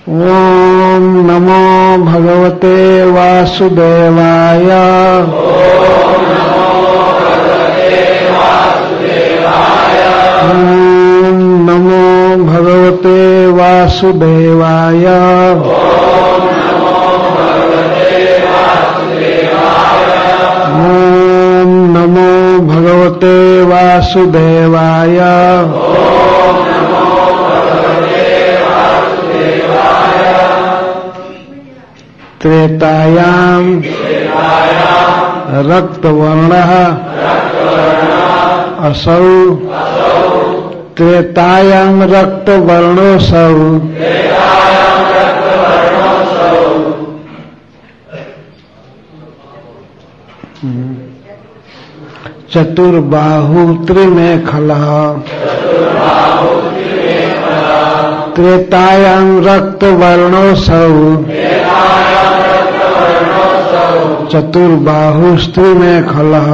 ओम नमो भगवते वासुदेवाय। ओम नमो भगवते वासुदेवाय। ओम नमो भगवते वासुदेवाय। त्रेतायाम रक्तवर्णः असौ। त्रेतायाम रक्तवर्णोऽसौ। चतुर्बाहु त्रिमेखलः। त्रेतायाम रक्तवर्णोऽसौ। चतुर्बाहुस्त्रिमेखलः।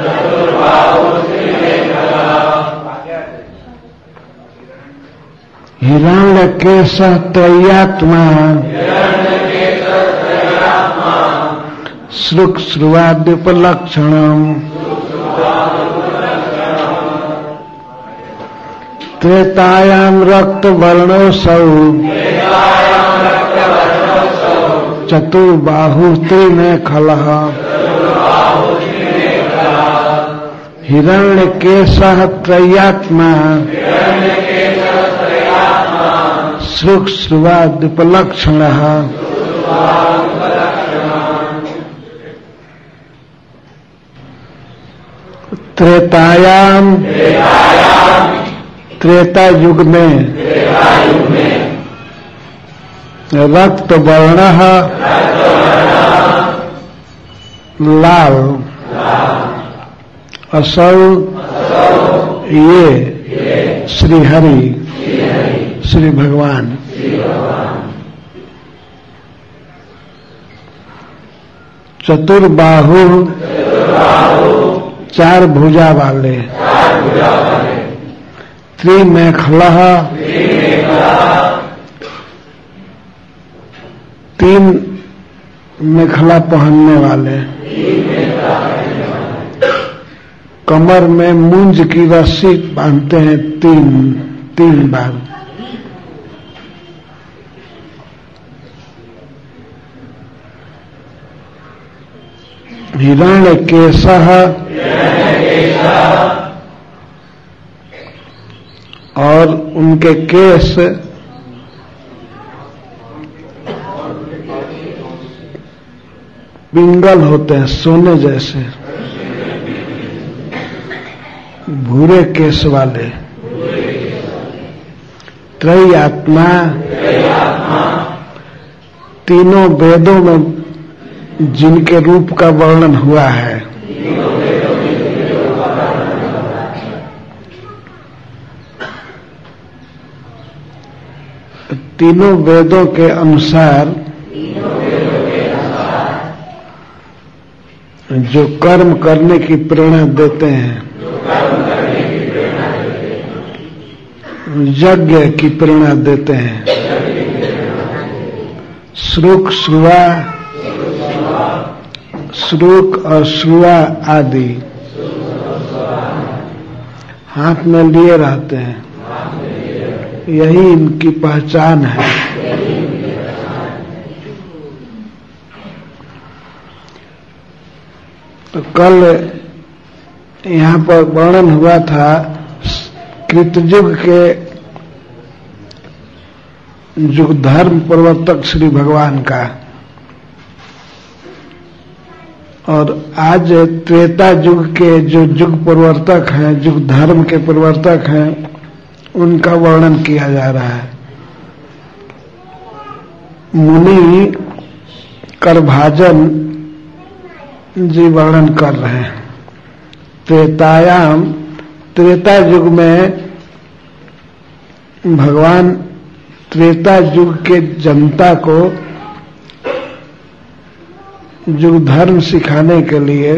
हिरण्यकेशः त्रय्यात्मा। श्रुक्श्रुवाद्युपलक्षणम्। त्रेतायां रक्तवर्णोऽसौ। चतुर्बाहुस्त्रिमेखलः। हिरण्यकेशः त्रय्यात्मा। श्रुक्श्रुवाद्युपलक्षणः। त्रेतायाम त्रेता युग में रक्त वर्णः लाल। असौ ये श्री हरि श्री भगवान। चतुर्बाहु चार भुजा वाले। त्रिमेखलः तीन मेखला पहनने वाले। कमर में मूंज की रस्सी बांधते हैं तीन बार। हिरण्यकेशः और उनके केश पिंगल होते हैं, सोने जैसे, भूरे केश वाले। त्रय आत्मा तीनों वेदों में जिनके रूप का वर्णन हुआ है। तीनों वेदों के अनुसार जो कर्म करने की प्रेरणा देते हैं, यज्ञ की प्रेरणा देते हैं। श्रुक श्रुवा, श्रुक और श्रुवा आदि हाथ में लिए रहते हैं। यही इनकी पहचान है। तो कल यहाँ पर वर्णन हुआ था कृतयुग के युग धर्म प्रवर्तक श्री भगवान का, और आज त्रेता युग के जो युग प्रवर्तक हैं, युग धर्म के प्रवर्तक हैं, उनका वर्णन किया जा रहा है। मुनि करभाजन जी वर्णन कर रहे हैं। त्रेतायाम त्रेता युग में भगवान त्रेता युग के जनता को युग धर्म सिखाने के लिए,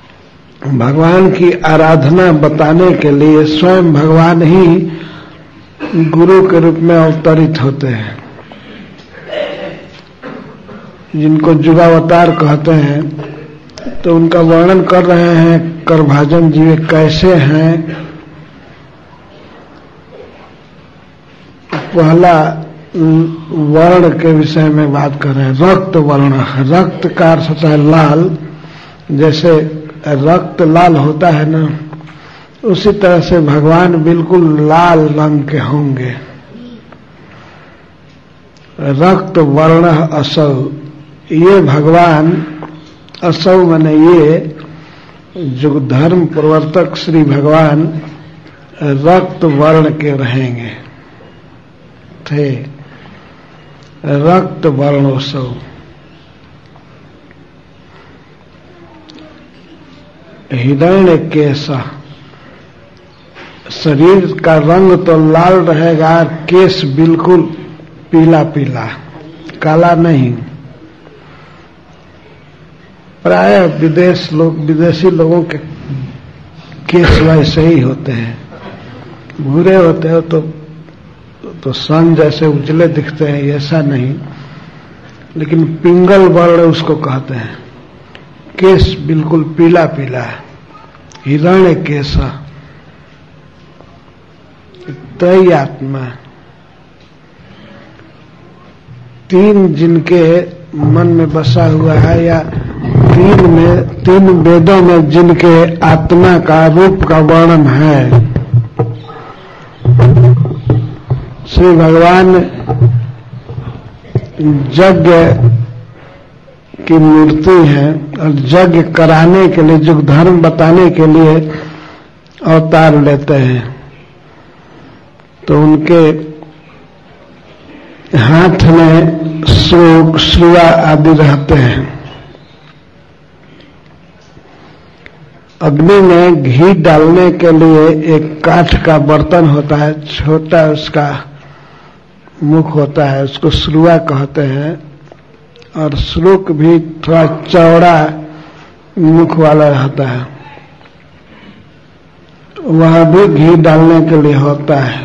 भगवान की आराधना बताने के लिए स्वयं भगवान ही गुरु के रूप में अवतरित होते हैं, जिनको जुगावतार कहते हैं। तो उनका वर्णन कर रहे हैं करभाजन जी कैसे हैं। पहला वर्ण के विषय में बात कर रहे हैं। रक्त वर्ण, रक्त का अर्थ होता है लाल। जैसे रक्त लाल होता है ना, उसी तरह से भगवान बिल्कुल लाल रंग के होंगे। रक्त वर्ण असौ, ये भगवान असौ माने ये जो धर्म प्रवर्तक श्री भगवान रक्त वर्ण के रहेंगे थे। रक्त वर्णोत्सव, हिरण्य केसा, शरीर का रंग तो लाल रहेगा, केस बिल्कुल पीला पीला, काला नहीं। प्राय विदेशी लोगों के केस वैसे ही होते हैं, भूरे होते हैं तो सन जैसे उजले दिखते हैं, ऐसा नहीं। लेकिन पिंगल वर्ण उसको कहते हैं, केस बिल्कुल पीला पीला है। हिरण्य केसा, त्रय आत्मा, तीन जिनके मन में बसा हुआ है, या तीन वेदों में जिनके आत्मा का रूप का वर्णन है। श्री भगवान यज्ञ की मूर्ति है और यज्ञ कराने के लिए, जो धर्म बताने के लिए अवतार लेते हैं। तो उनके हाथ में श्रुआ आदि रहते हैं। अग्नि में घी डालने के लिए एक काठ का बर्तन होता है, छोटा उसका मुख होता है, उसको श्रुआ कहते हैं। और श्रुक भी थोड़ा चौड़ा मुख वाला रहता है, वह भी घी डालने के लिए होता है।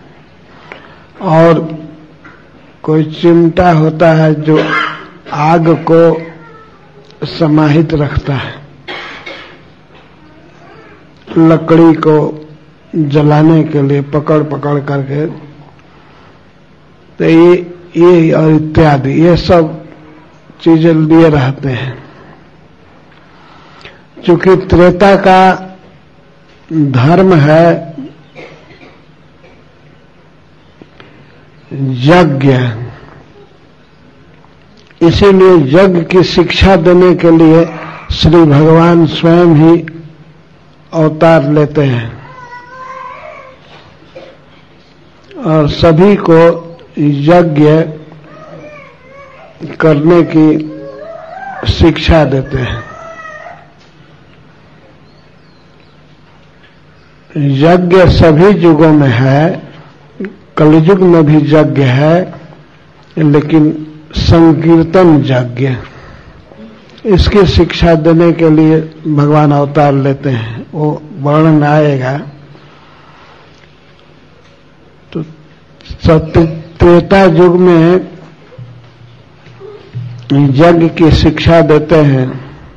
और कोई चिमटा होता है जो आग को समाहित रखता है, लकड़ी को जलाने के लिए पकड़ पकड़ करके। तो ये और इत्यादि ये सब चीजें लिए रहते हैं। चूंकि त्रेता का धर्म है यज्ञ, इसीलिए यज्ञ की शिक्षा देने के लिए श्री भगवान स्वयं ही अवतार लेते हैं और सभी को यज्ञ करने की शिक्षा देते हैं। यज्ञ सभी युगों में है, कलयुग में भी यज्ञ है, लेकिन संकीर्तन यज्ञ, इसकी शिक्षा देने के लिए भगवान अवतार लेते हैं। वो वर्णन आएगा। तो त्रेता युग में यज्ञ की शिक्षा देते हैं।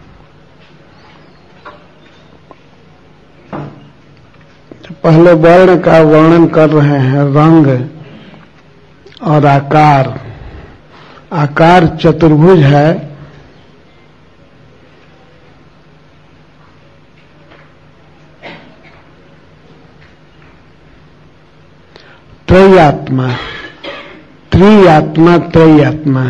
पहले वर्ण का वर्णन कर रहे हैं, रंग और आकार। आकार चतुर्भुज है, त्रयात्मा, त्रियात्मा, त्रयात्मा,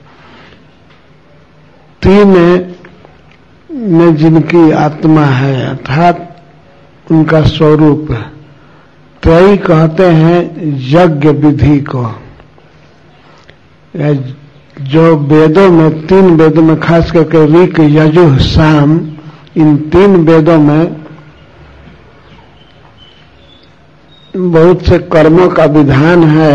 तीन में जिनकी आत्मा है अर्थात उनका स्वरूप। त्रयी कहते हैं यज्ञ विधि को। जो वेदों में, तीन वेदों में, खास करके ऋक, यजुः, साम, इन तीन वेदों में बहुत से कर्मों का विधान है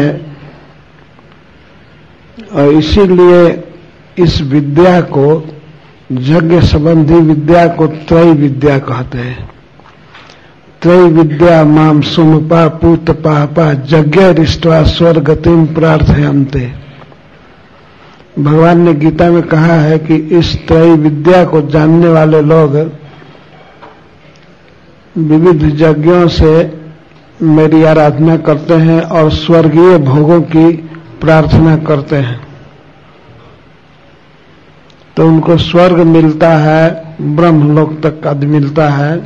और इसीलिए इस विद्या को, यज्ञ संबंधी विद्या को त्रय विद्या कहते हैं। त्रैविद्या माम सुमपा पूत पापा यज्ञ रिष्टवा स्वर्गतिम प्रार्थयन्ते। भगवान ने गीता में कहा है कि इस त्रैविद्या को जानने वाले लोग विविध यज्ञों से मेरी आराधना करते हैं और स्वर्गीय भोगों की प्रार्थना करते हैं तो उनको स्वर्ग मिलता है, ब्रह्मलोक तक आदि मिलता है।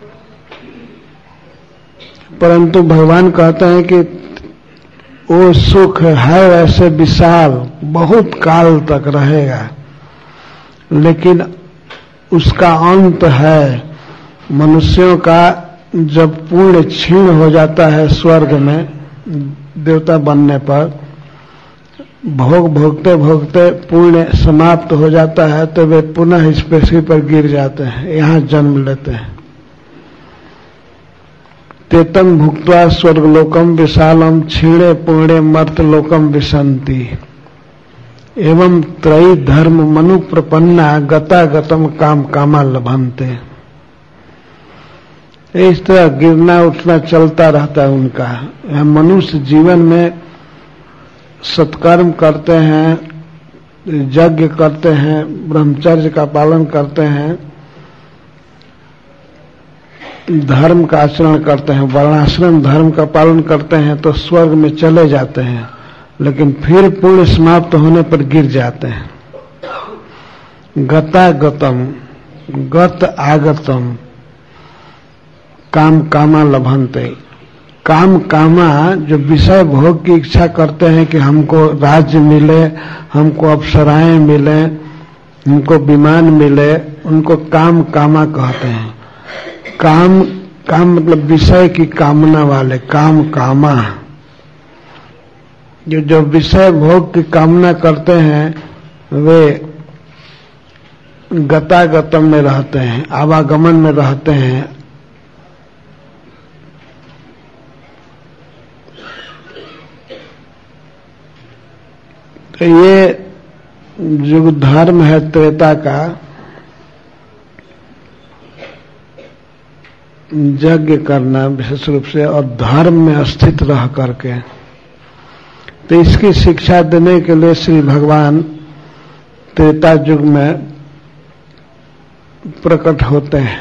परंतु भगवान कहते हैं कि वो सुख है वैसे विशाल, बहुत काल तक रहेगा, लेकिन उसका अंत है। मनुष्यों का जब पुण्य क्षीण हो जाता है स्वर्ग में देवता बनने पर, भोग भोगते भोगते पुण्य समाप्त हो जाता है तो वे पुनः इस पृथ्वी पर गिर जाते हैं, यहाँ जन्म लेते हैं। तेतम भुक्त्वा स्वर्गलोकम विशालम क्षीणे पूर्णे मर्तलोकम विशन्ति एवं त्रयी धर्म मनु प्रपन्ना गता गतम काम कामा लभन्ते। इस तरह गिरना उठना चलता रहता है उनका। यह मनुष्य जीवन में सत्कर्म करते हैं, यज्ञ करते हैं, ब्रह्मचर्य का पालन करते हैं, धर्म का आचरण करते हैं, वर्णाश्रम धर्म का पालन करते हैं तो स्वर्ग में चले जाते हैं, लेकिन फिर पुण्य समाप्त होने पर गिर जाते हैं। गता गतम, गत आगतम, काम कामा लभन्ते। काम कामा जो विषय भोग की इच्छा करते हैं कि हमको राज्य मिले, हमको अप्सराएं मिले, हमको विमान मिले, उनको काम कामा कहते हैं। काम मतलब विषय की कामना वाले, काम कामा। जो विषय भोग की कामना करते हैं वे गतागतम में रहते हैं, आवागमन में रहते हैं। तो ये जो धर्म है त्रेता का, यज्ञ करना विशेष रूप से और धर्म में स्थित रह करके, तो इसकी शिक्षा देने के लिए श्री भगवान त्रेता युग में प्रकट होते हैं।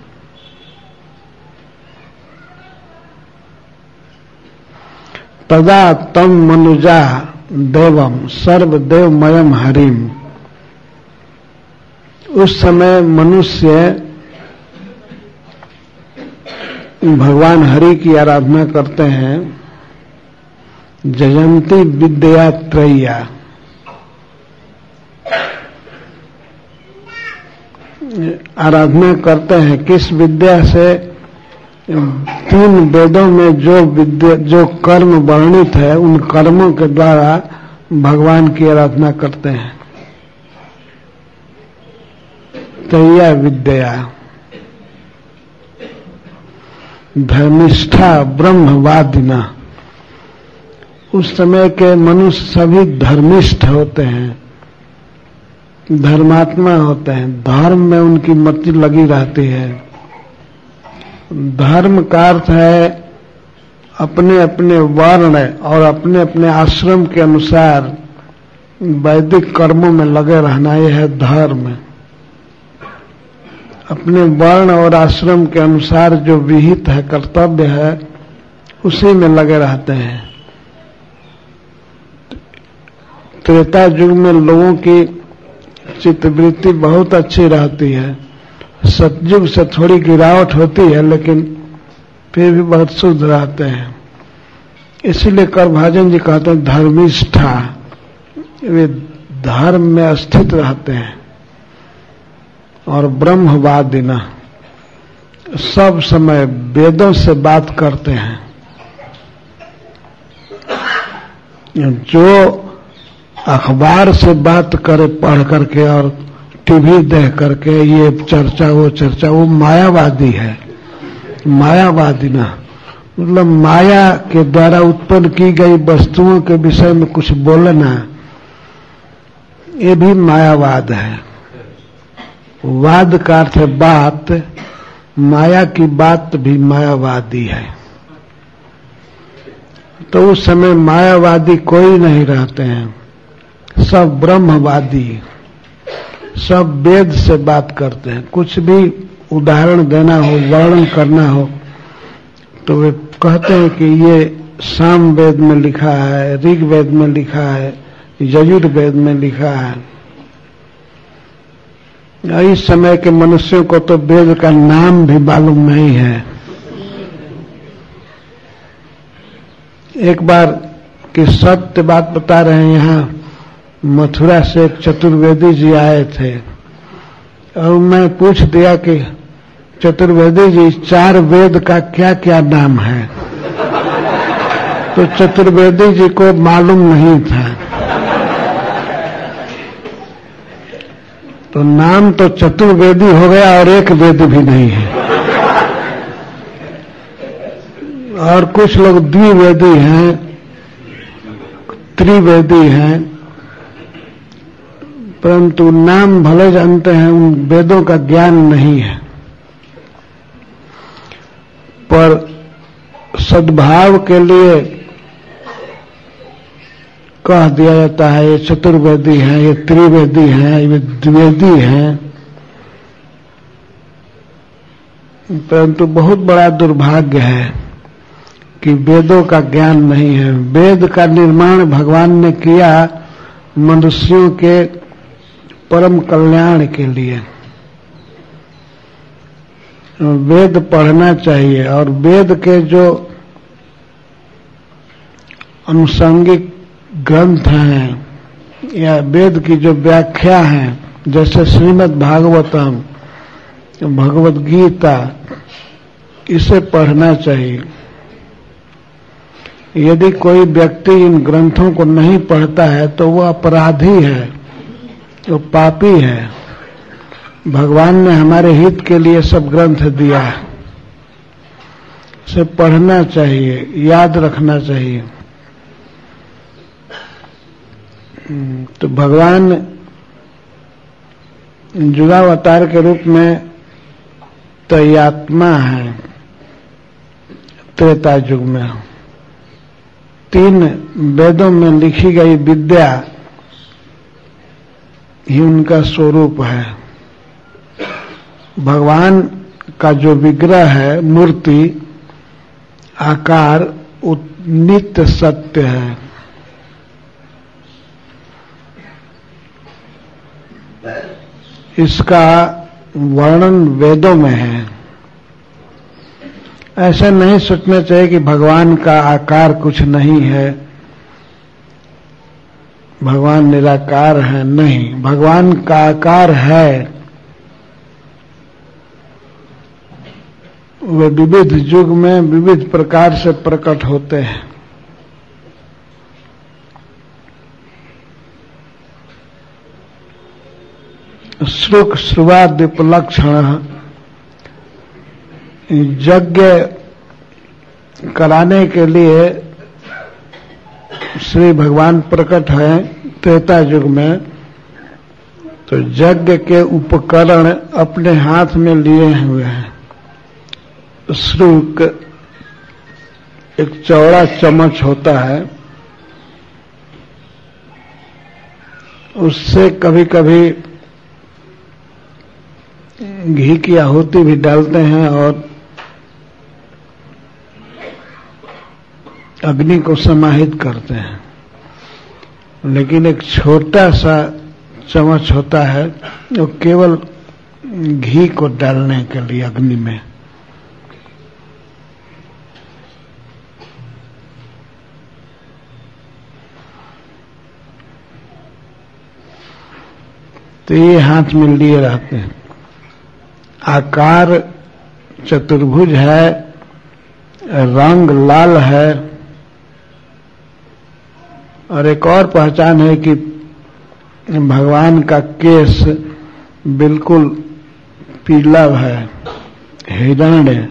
तदा तम मनुजा देवम सर्वदेवमयम हरिम। उस समय मनुष्य भगवान हरि की आराधना करते हैं। जयंती विद्या त्रय्या, आराधना करते हैं किस विद्या से? तीन वेदों में जो विद्या, जो कर्म वर्णित है उन कर्मों के द्वारा भगवान की आराधना करते हैं। त्रय्या विद्या, धर्मिष्ठा ब्रह्मवादिना। उस समय के मनुष्य सभी धर्मिष्ठ होते हैं, धर्मात्मा होते हैं, धर्म में उनकी मति लगी रहती है। धर्म का अर्थ है अपने अपने वर्ण और अपने अपने आश्रम के अनुसार वैदिक कर्मों में लगे रहना, यह है धर्म। अपने वर्ण और आश्रम के अनुसार जो विहित है, कर्तव्य है, उसी में लगे रहते हैं। त्रेता युग में लोगों की चित्तवृत्ति बहुत अच्छी रहती है। सतयुग से थोड़ी गिरावट होती है, लेकिन फिर भी बहुत शुद्ध रहते हैं। इसीलिए करभाजन जी कहते हैं धर्मिष्ठा, वे धर्म में स्थित रहते हैं। और ब्रह्मवादिना, सब समय वेदों से बात करते हैं। जो अखबार से बात करे पढ़ करके और टीवी देख करके ये चर्चा वो चर्चा, वो मायावादी है। मायावादी ना मतलब माया के द्वारा उत्पन्न की गई वस्तुओं के विषय में कुछ बोलना, ये भी मायावाद है। वाद का अर्थ है बात, माया की बात भी मायावादी है। तो उस समय मायावादी कोई नहीं रहते हैं, सब ब्रह्मवादी, सब वेद से बात करते हैं। कुछ भी उदाहरण देना हो, वर्णन करना हो, तो वे कहते हैं कि ये साम वेद में लिखा है, ऋग वेद में लिखा है, यजुर्वेद में लिखा है। इस समय के मनुष्यों को तो वेद का नाम भी मालूम नहीं है। एक बार की सत्य बात बता रहे हैं, यहाँ मथुरा से एक चतुर्वेदी जी आए थे और मैं पूछ दिया कि चतुर्वेदी जी 4 वेद का क्या क्या नाम है, तो चतुर्वेदी जी को मालूम नहीं था। तो नाम तो चतुर्वेदी हो गया और एक वेद भी नहीं है। और कुछ लोग द्विवेदी हैं, त्रिवेदी हैं, परंतु नाम भले जानते हैं, उन वेदों का ज्ञान नहीं है। पर सद्भाव के लिए कह दिया जाता है ये चतुर्वेदी हैं, ये त्रिवेदी हैं, ये द्विवेदी हैं। परंतु बहुत बड़ा दुर्भाग्य है कि वेदों का ज्ञान नहीं है। वेद का निर्माण भगवान ने किया मनुष्यों के परम कल्याण के लिए। वेद पढ़ना चाहिए और वेद के जो अनुषंगिक ग्रंथ हैं या वेद की जो व्याख्या है, जैसे श्रीमद् भागवतम, भगवद गीता, इसे पढ़ना चाहिए। यदि कोई व्यक्ति इन ग्रंथों को नहीं पढ़ता है तो वो अपराधी है, वो पापी है। भगवान ने हमारे हित के लिए सब ग्रंथ दिया है, इसे पढ़ना चाहिए, याद रखना चाहिए। तो भगवान युगावतार के रूप में त्रयात्मा है। त्रेता युग में 3 वेदों में लिखी गई विद्या ही उनका स्वरूप है। भगवान का जो विग्रह है, मूर्ति, आकार, नित्य सत्य है। इसका वर्णन वेदों में है। ऐसा नहीं सोचना चाहिए कि भगवान का आकार कुछ नहीं है, भगवान निराकार है। नहीं, भगवान का आकार है। वे विविध युग में विविध प्रकार से प्रकट होते हैं। श्रुक श्रुवाद्युपलक्षण, यज्ञ कराने के लिए श्री भगवान प्रकट है त्रेता युग में। तो यज्ञ के उपकरण अपने हाथ में लिए हुए हैं। श्रुक एक चौड़ा चम्मच होता है, उससे कभी कभी घी की आहुति भी डालते हैं और अग्नि को समाहित करते हैं। लेकिन एक छोटा सा चम्मच होता है जो केवल घी को डालने के लिए अग्नि में। तो ये हाथ में लिए रहते हैं। आकार चतुर्भुज है, रंग लाल है, और एक और पहचान है कि भगवान का केश बिल्कुल पीला है, हिरण्य।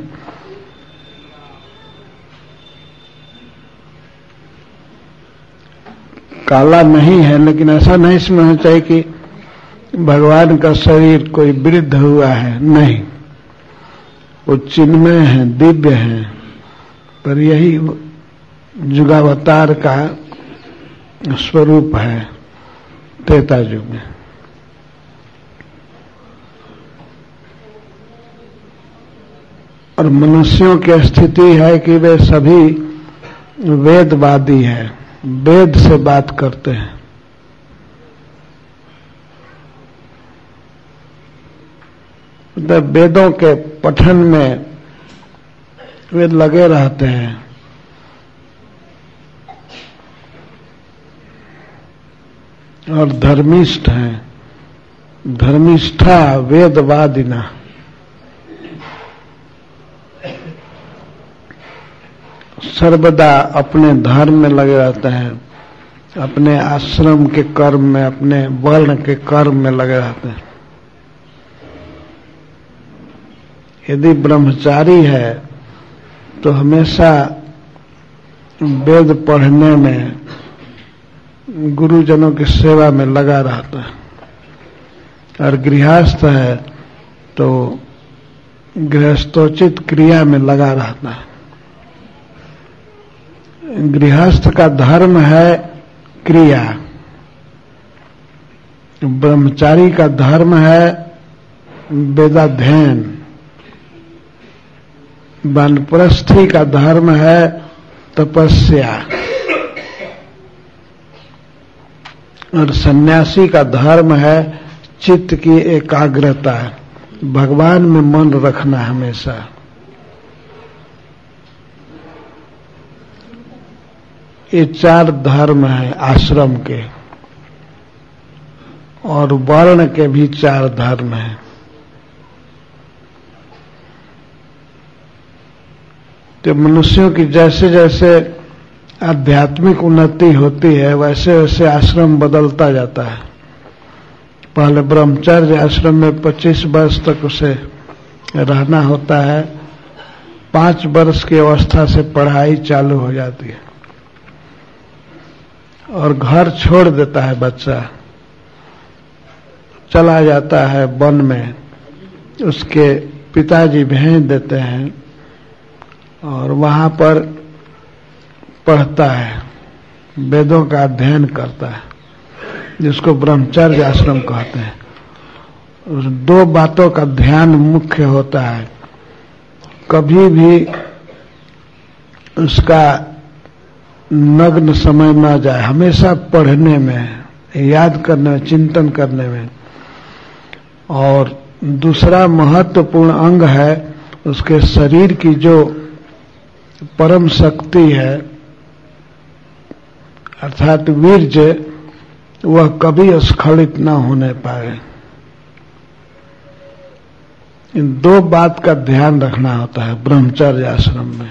काला नहीं है, लेकिन ऐसा नहीं समझना चाहिए कि भगवान का शरीर कोई वृद्ध हुआ है। नहीं, वो चिन्मय हैं, दिव्य हैं, पर यही युगावतार का स्वरूप है त्रेता युग में। और मनुष्यों की स्थिति है कि वे सभी वेदवादी हैं, वेद से बात करते हैं। मतलब वेदों के पठन में वे लगे रहते हैं। और धर्मिष्ठ हैं, धर्मिष्ठा वेदवादिना। सर्वदा अपने धर्म में लगे रहते हैं, अपने आश्रम के कर्म में, अपने वर्ण के कर्म में लगे रहते हैं। यदि ब्रह्मचारी है तो हमेशा वेद पढ़ने में, गुरुजनों की सेवा में लगा रहता है। और गृहस्थ है तो गृहस्थोचित क्रिया में लगा रहता है। गृहस्थ का धर्म है क्रिया, ब्रह्मचारी का धर्म है वेदाध्ययन, वानप्रस्थी का धर्म है तपस्या, और सन्यासी का धर्म है चित्त की एकाग्रता, भगवान में मन रखना हमेशा। ये चार धर्म हैं आश्रम के, और वर्ण के भी चार धर्म हैं। तो मनुष्यों की जैसे जैसे आध्यात्मिक उन्नति होती है वैसे वैसे आश्रम बदलता जाता है। पहले ब्रह्मचर्य आश्रम में 25 वर्ष तक उसे रहना होता है। 5 वर्ष की अवस्था से पढ़ाई चालू हो जाती है और घर छोड़ देता है बच्चा, चला जाता है वन में। उसके पिताजी भेज देते हैं और वहां पर पढ़ता है, वेदों का अध्ययन करता है, जिसको ब्रह्मचर्य आश्रम कहते हैं। उस 2 बातों का ध्यान मुख्य होता है। कभी भी उसका नग्न समय न जाए, हमेशा पढ़ने में, याद करने में, चिंतन करने में। और दूसरा महत्वपूर्ण अंग है उसके शरीर की जो परम शक्ति है अर्थात वीर्य, वह कभी स्खलित न होने पाए। इन 2 बात का ध्यान रखना होता है ब्रह्मचर्य आश्रम में।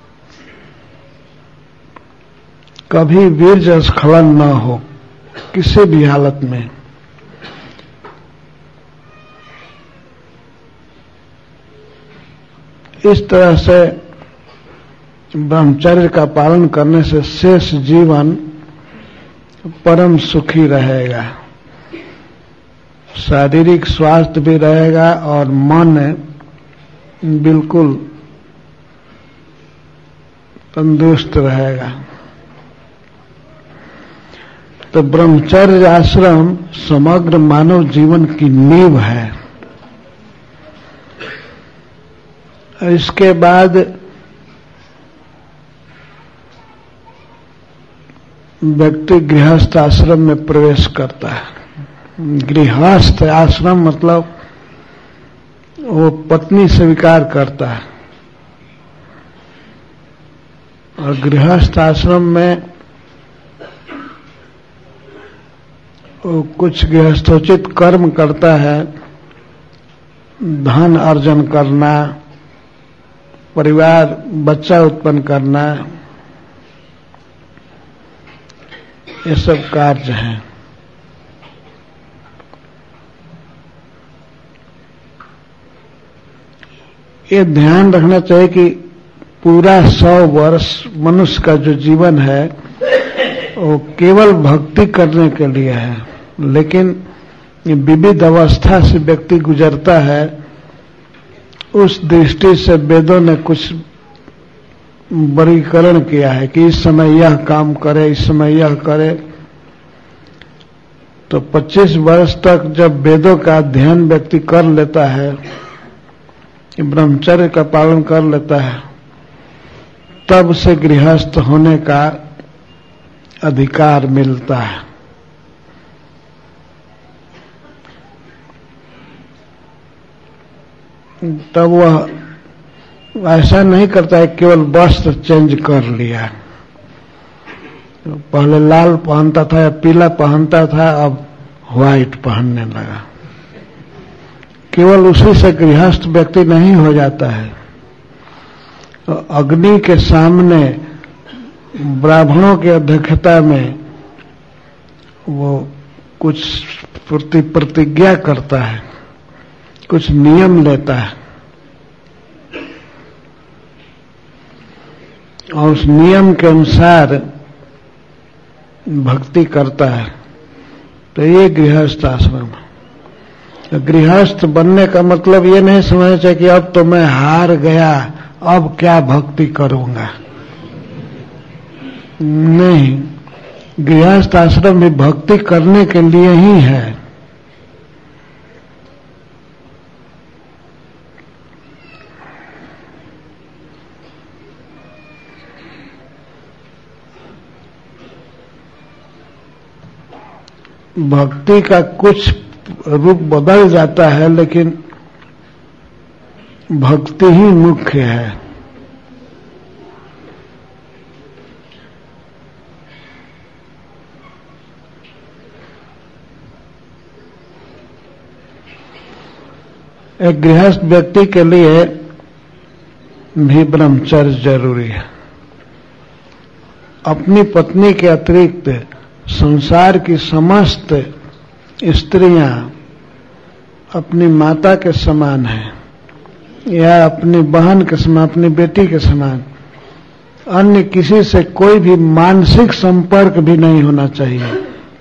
कभी वीर्य स्खलन न हो किसी भी हालत में। इस तरह से ब्रह्मचर्य का पालन करने से शेष जीवन परम सुखी रहेगा, शारीरिक स्वास्थ्य भी रहेगा और मन बिल्कुल तंदुरुस्त रहेगा। तो ब्रह्मचर्य आश्रम समग्र मानव जीवन की नींव है। इसके बाद व्यक्ति गृहस्थ आश्रम में प्रवेश करता है। गृहस्थ आश्रम मतलब वो पत्नी स्वीकार करता है। और गृहस्थ आश्रम में वो कुछ गृहस्थोचित कर्म करता है, धन अर्जन करना, परिवार बच्चा उत्पन्न करना, ये सब कार्य हैं। ये ध्यान रखना चाहिए कि पूरा 100 वर्ष मनुष्य का जो जीवन है वो केवल भक्ति करने के लिए है। लेकिन विविध अवस्था से व्यक्ति गुजरता है उस दृष्टि से वेदों ने कुछ वर्गीकरण किया है कि इस समय यह काम करे, इस समय यह करे। तो 25 वर्ष तक जब वेदों का अध्ययन व्यक्ति कर लेता है, ब्रह्मचर्य का पालन कर लेता है, तब से गृहस्थ होने का अधिकार मिलता है। तब वह ऐसा नहीं करता है केवल वस्त्र चेंज कर लिया। पहले लाल पहनता था या पीला पहनता था, अब व्हाइट पहनने लगा। केवल उसी से गृहस्थ व्यक्ति नहीं हो जाता है। अग्नि के सामने ब्राह्मणों की अध्यक्षता में वो कुछ प्रतिज्ञा करता है, कुछ नियम लेता है और उस नियम के अनुसार भक्ति करता है। तो ये गृहस्थ आश्रम है। गृहस्थ बनने का मतलब ये नहीं समझना चाहिए कि अब तो मैं हार गया, अब क्या भक्ति करूंगा। नहीं, गृहस्थ आश्रम भी भक्ति करने के लिए ही है। भक्ति का कुछ रूप बदल जाता है, लेकिन भक्ति ही मुख्य है। एक गृहस्थ व्यक्ति के लिए भी ब्रह्मचर्य जरूरी है। अपनी पत्नी के अतिरिक्त संसार की समस्त स्त्रियां अपनी माता के समान हैं या अपनी बहन के समान, अपनी बेटी के समान। अन्य किसी से कोई भी मानसिक संपर्क भी नहीं होना चाहिए।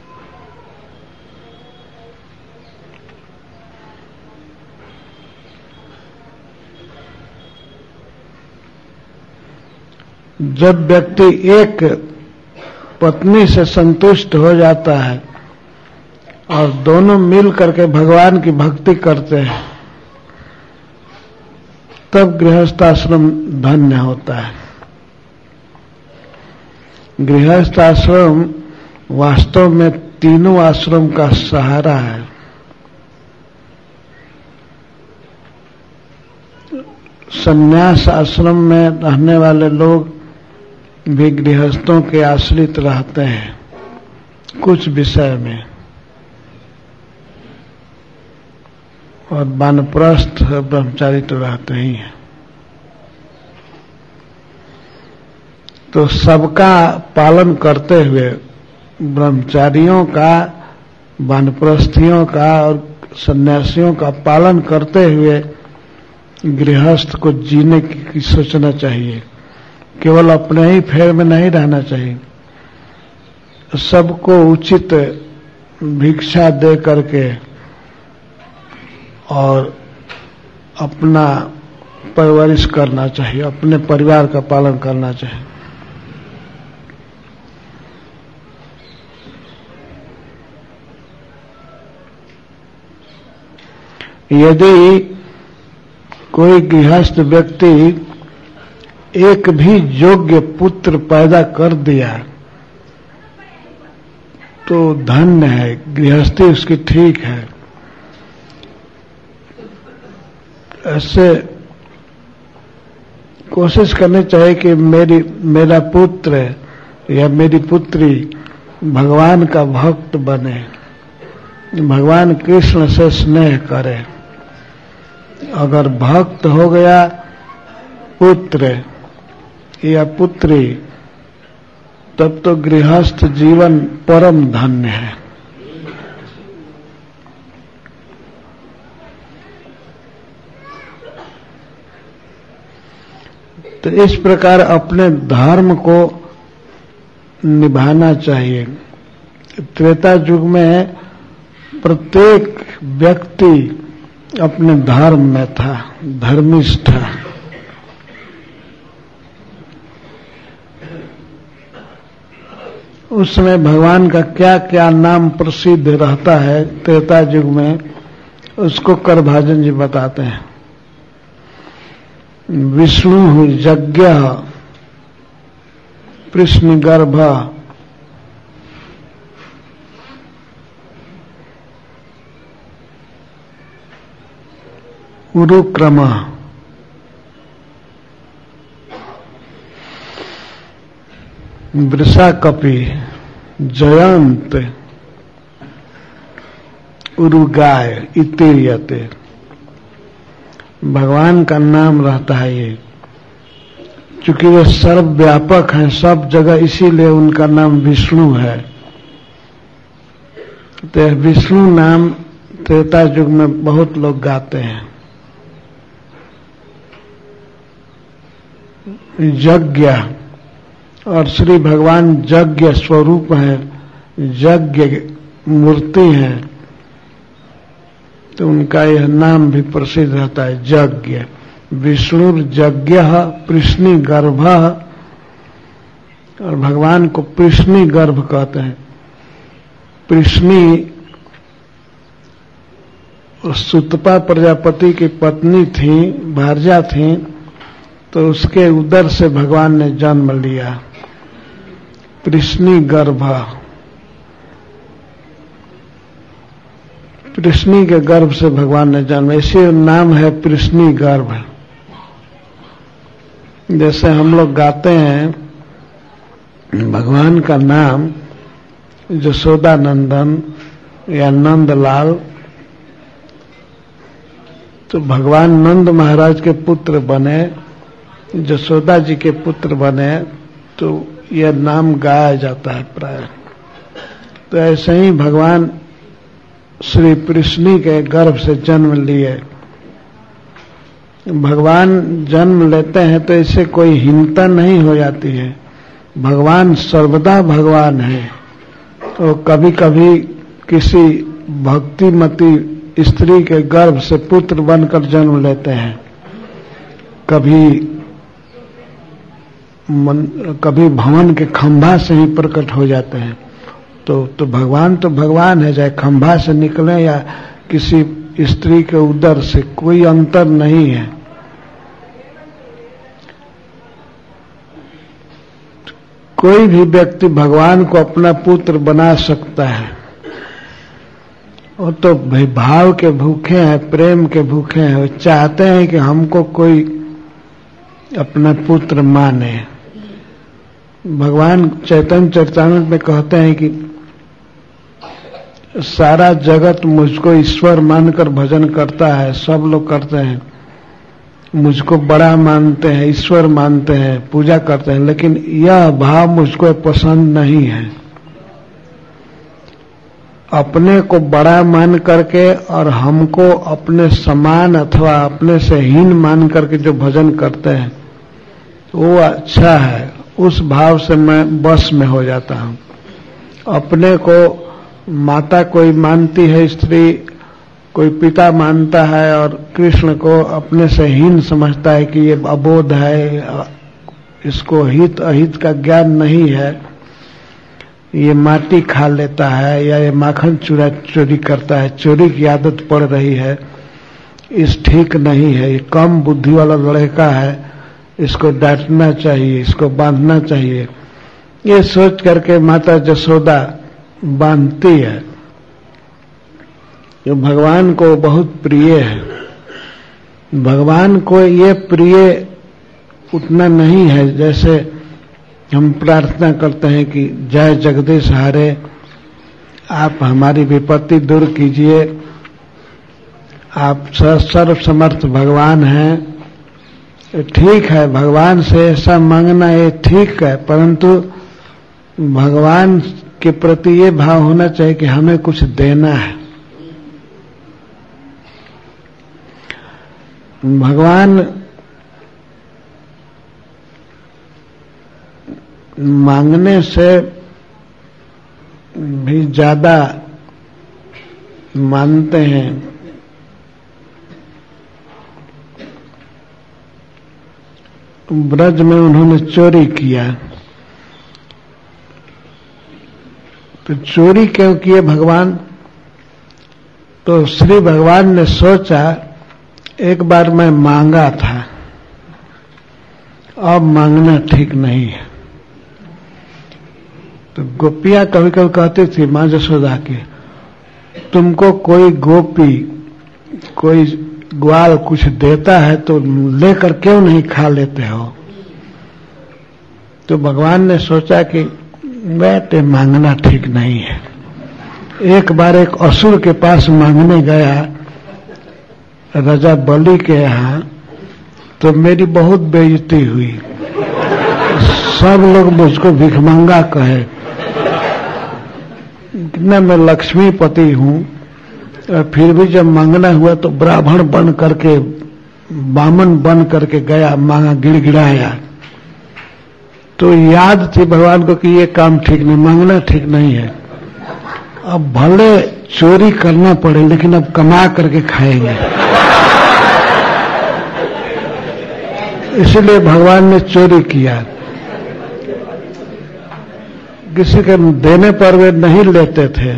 जब व्यक्ति एक पत्नी से संतुष्ट हो जाता है और दोनों मिल करके भगवान की भक्ति करते हैं, तब गृहस्थाश्रम धन्य होता है। गृहस्थाश्रम वास्तव में तीनों आश्रम का सहारा है। संन्यास आश्रम में रहने वाले लोग भी गृहस्थों के आश्रित रहते हैं कुछ विषय में, और वानप्रस्थ ब्रह्मचारी तो रहते ही हैं। तो सबका पालन करते हुए, ब्रह्मचारियों का, वानप्रस्थियों का और सन्यासियों का पालन करते हुए गृहस्थ को जीने की सोचना चाहिए। केवल अपने ही फेर में नहीं रहना चाहिए। सबको उचित भिक्षा दे करके और अपना परवरिश करना चाहिए, अपने परिवार का पालन करना चाहिए। यदि कोई गृहस्थ व्यक्ति एक भी योग्य पुत्र पैदा कर दिया तो धन्य है, गृहस्थी उसकी ठीक है। ऐसे कोशिश करनी चाहिए कि मेरा पुत्र या मेरी पुत्री भगवान का भक्त बने, भगवान कृष्ण से स्नेह करे। अगर भक्त हो गया पुत्र या पुत्री, तब तो गृहस्थ जीवन परम धन्य है। तो इस प्रकार अपने धर्म को निभाना चाहिए। त्रेता युग में प्रत्येक व्यक्ति अपने धर्म में था, धर्मिष्ठ था। उस समय भगवान का क्या क्या नाम प्रसिद्ध रहता है त्रेता युग में, उसको करभाजन जी बताते हैं। विष्णु यज्ञ, कृष्ण गर्भ, उरुक्रम, वृषाकपि, जयंत, उरुगाय इत्यादि। भगवान का नाम रहता है ये, चूंकि वे सर्वव्यापक हैं सब जगह, इसीलिए उनका नाम विष्णु है। तो विष्णु नाम त्रेता युग में बहुत लोग गाते हैं। यज्ञ, और श्री भगवान यज्ञ स्वरूप हैं, यज्ञ मूर्ति हैं, तो उनका यह नाम भी प्रसिद्ध रहता है यज्ञ। विष्णु यज्ञ कृष्णी गर्भ, और भगवान को कृष्णी गर्भ कहते हैं। कृष्णी सुतपा प्रजापति की पत्नी थी, भारजा थी, तो उसके उदर से भगवान ने जन्म लिया, कृष्णी गर्भ। कृष्णी के गर्भ से भगवान ने जन्म, इसी नाम है कृष्णी गर्भ। जैसे हम लोग गाते हैं भगवान का नाम यशोदा नंदन या नंदलाल, तो भगवान नंद महाराज के पुत्र बने, यशोदा जी के पुत्र बने, तो यह नाम गाया जाता है प्राय। तो ऐसे ही भगवान श्री कृष्ण के गर्भ से जन्म लिए। भगवान जन्म लेते हैं तो इससे कोई हीनता नहीं हो जाती है। भगवान सर्वदा भगवान है। तो कभी कभी किसी भक्तिमती स्त्री के गर्भ से पुत्र बनकर जन्म लेते हैं, कभी भवन के खंभा से ही प्रकट हो जाते हैं। तो भगवान है, चाहे खंभा से निकले या किसी स्त्री के उदर से, कोई अंतर नहीं है। कोई भी व्यक्ति भगवान को अपना पुत्र बना सकता है। वो तो भाव के भूखे हैं, प्रेम के भूखे हैं, वो चाहते हैं कि हमको कोई अपना पुत्र माने। भगवान चैतन्य चरितामृत में कहते हैं कि सारा जगत मुझको ईश्वर मानकर भजन करता है, सब लोग करते हैं, मुझको बड़ा मानते हैं, ईश्वर मानते हैं, पूजा करते हैं, लेकिन यह भाव मुझको पसंद नहीं है। अपने को बड़ा मान करके और हमको अपने समान अथवा अपने से हीन मान करके जो भजन करते हैं वो अच्छा है, उस भाव से मैं बस में हो जाता हूं। अपने को माता कोई मानती है स्त्री, कोई पिता मानता है, और कृष्ण को अपने से हीन समझता है कि ये अबोध है, इसको हित अहित का ज्ञान नहीं है, ये माटी खा लेता है, या ये माखन चोरी करता है, चोरी की आदत पड़ रही है, इस ठीक नहीं है, ये कम बुद्धि वाला लड़का है, इसको डांटना चाहिए, इसको बांधना चाहिए, ये सोच करके माता यशोदा बांधती है। जो भगवान को बहुत प्रिय है, भगवान को ये प्रिय उतना नहीं है जैसे हम प्रार्थना करते हैं कि जय जगदीश हरे, आप हमारी विपत्ति दूर कीजिए, आप सर्व समर्थ भगवान हैं। ठीक है, भगवान से ऐसा मांगना ये ठीक है, परंतु भगवान के प्रति ये भाव होना चाहिए कि हमें कुछ देना है। भगवान मांगने से भी ज्यादा मानते हैं, ब्रज में उन्होंने चोरी किया। तो चोरी क्यों किए भगवान? तो श्री भगवान ने सोचा एक बार मैं मांगा था, अब मांगना ठीक नहीं है। तो गोपियां कभी कभी कहती थी मां जसोदा की, तुमको कोई गोपी कोई ग्वाल कुछ देता है तो लेकर क्यों नहीं खा लेते हो? तो भगवान ने सोचा कि बेटे मांगना ठीक नहीं है। एक बार एक असुर के पास मांगने गया राजा बलि के यहाँ, तो मेरी बहुत बेइज्जती हुई। सब लोग मुझको भिखमंगा कहे, कितना मैं लक्ष्मीपति हूँ, और फिर भी जब मांगना हुआ तो ब्राह्मण बन करके बामन बन करके गया, मांगा गिड़गिड़ाया। तो याद थी भगवान को कि ये काम ठीक नहीं, मांगना ठीक नहीं है। अब भले चोरी करना पड़े लेकिन अब कमा करके खाएंगे। इसलिए भगवान ने चोरी किया। किसी के देने पर वे नहीं लेते थे।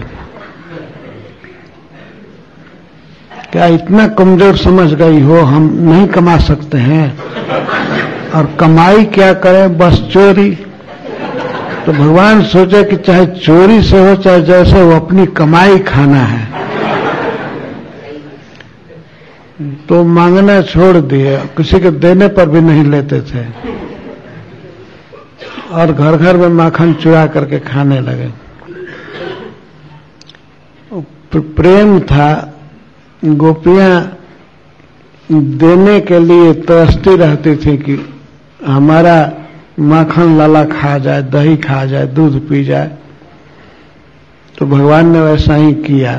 क्या इतना कमजोर समझ गई हो हम नहीं कमा सकते हैं? और कमाई क्या करें, बस चोरी। तो भगवान सोचे कि चाहे चोरी से हो चाहे जैसे हो, अपनी कमाई खाना है। तो मांगना छोड़ दिए, किसी के देने पर भी नहीं लेते थे, और घर घर में माखन चुरा करके खाने लगे। प्रेम था, गोपियां देने के लिए तरसती रहती थी कि हमारा माखन लाला खा जाए, दही खा जाए, दूध पी जाए। तो भगवान ने वैसा ही किया।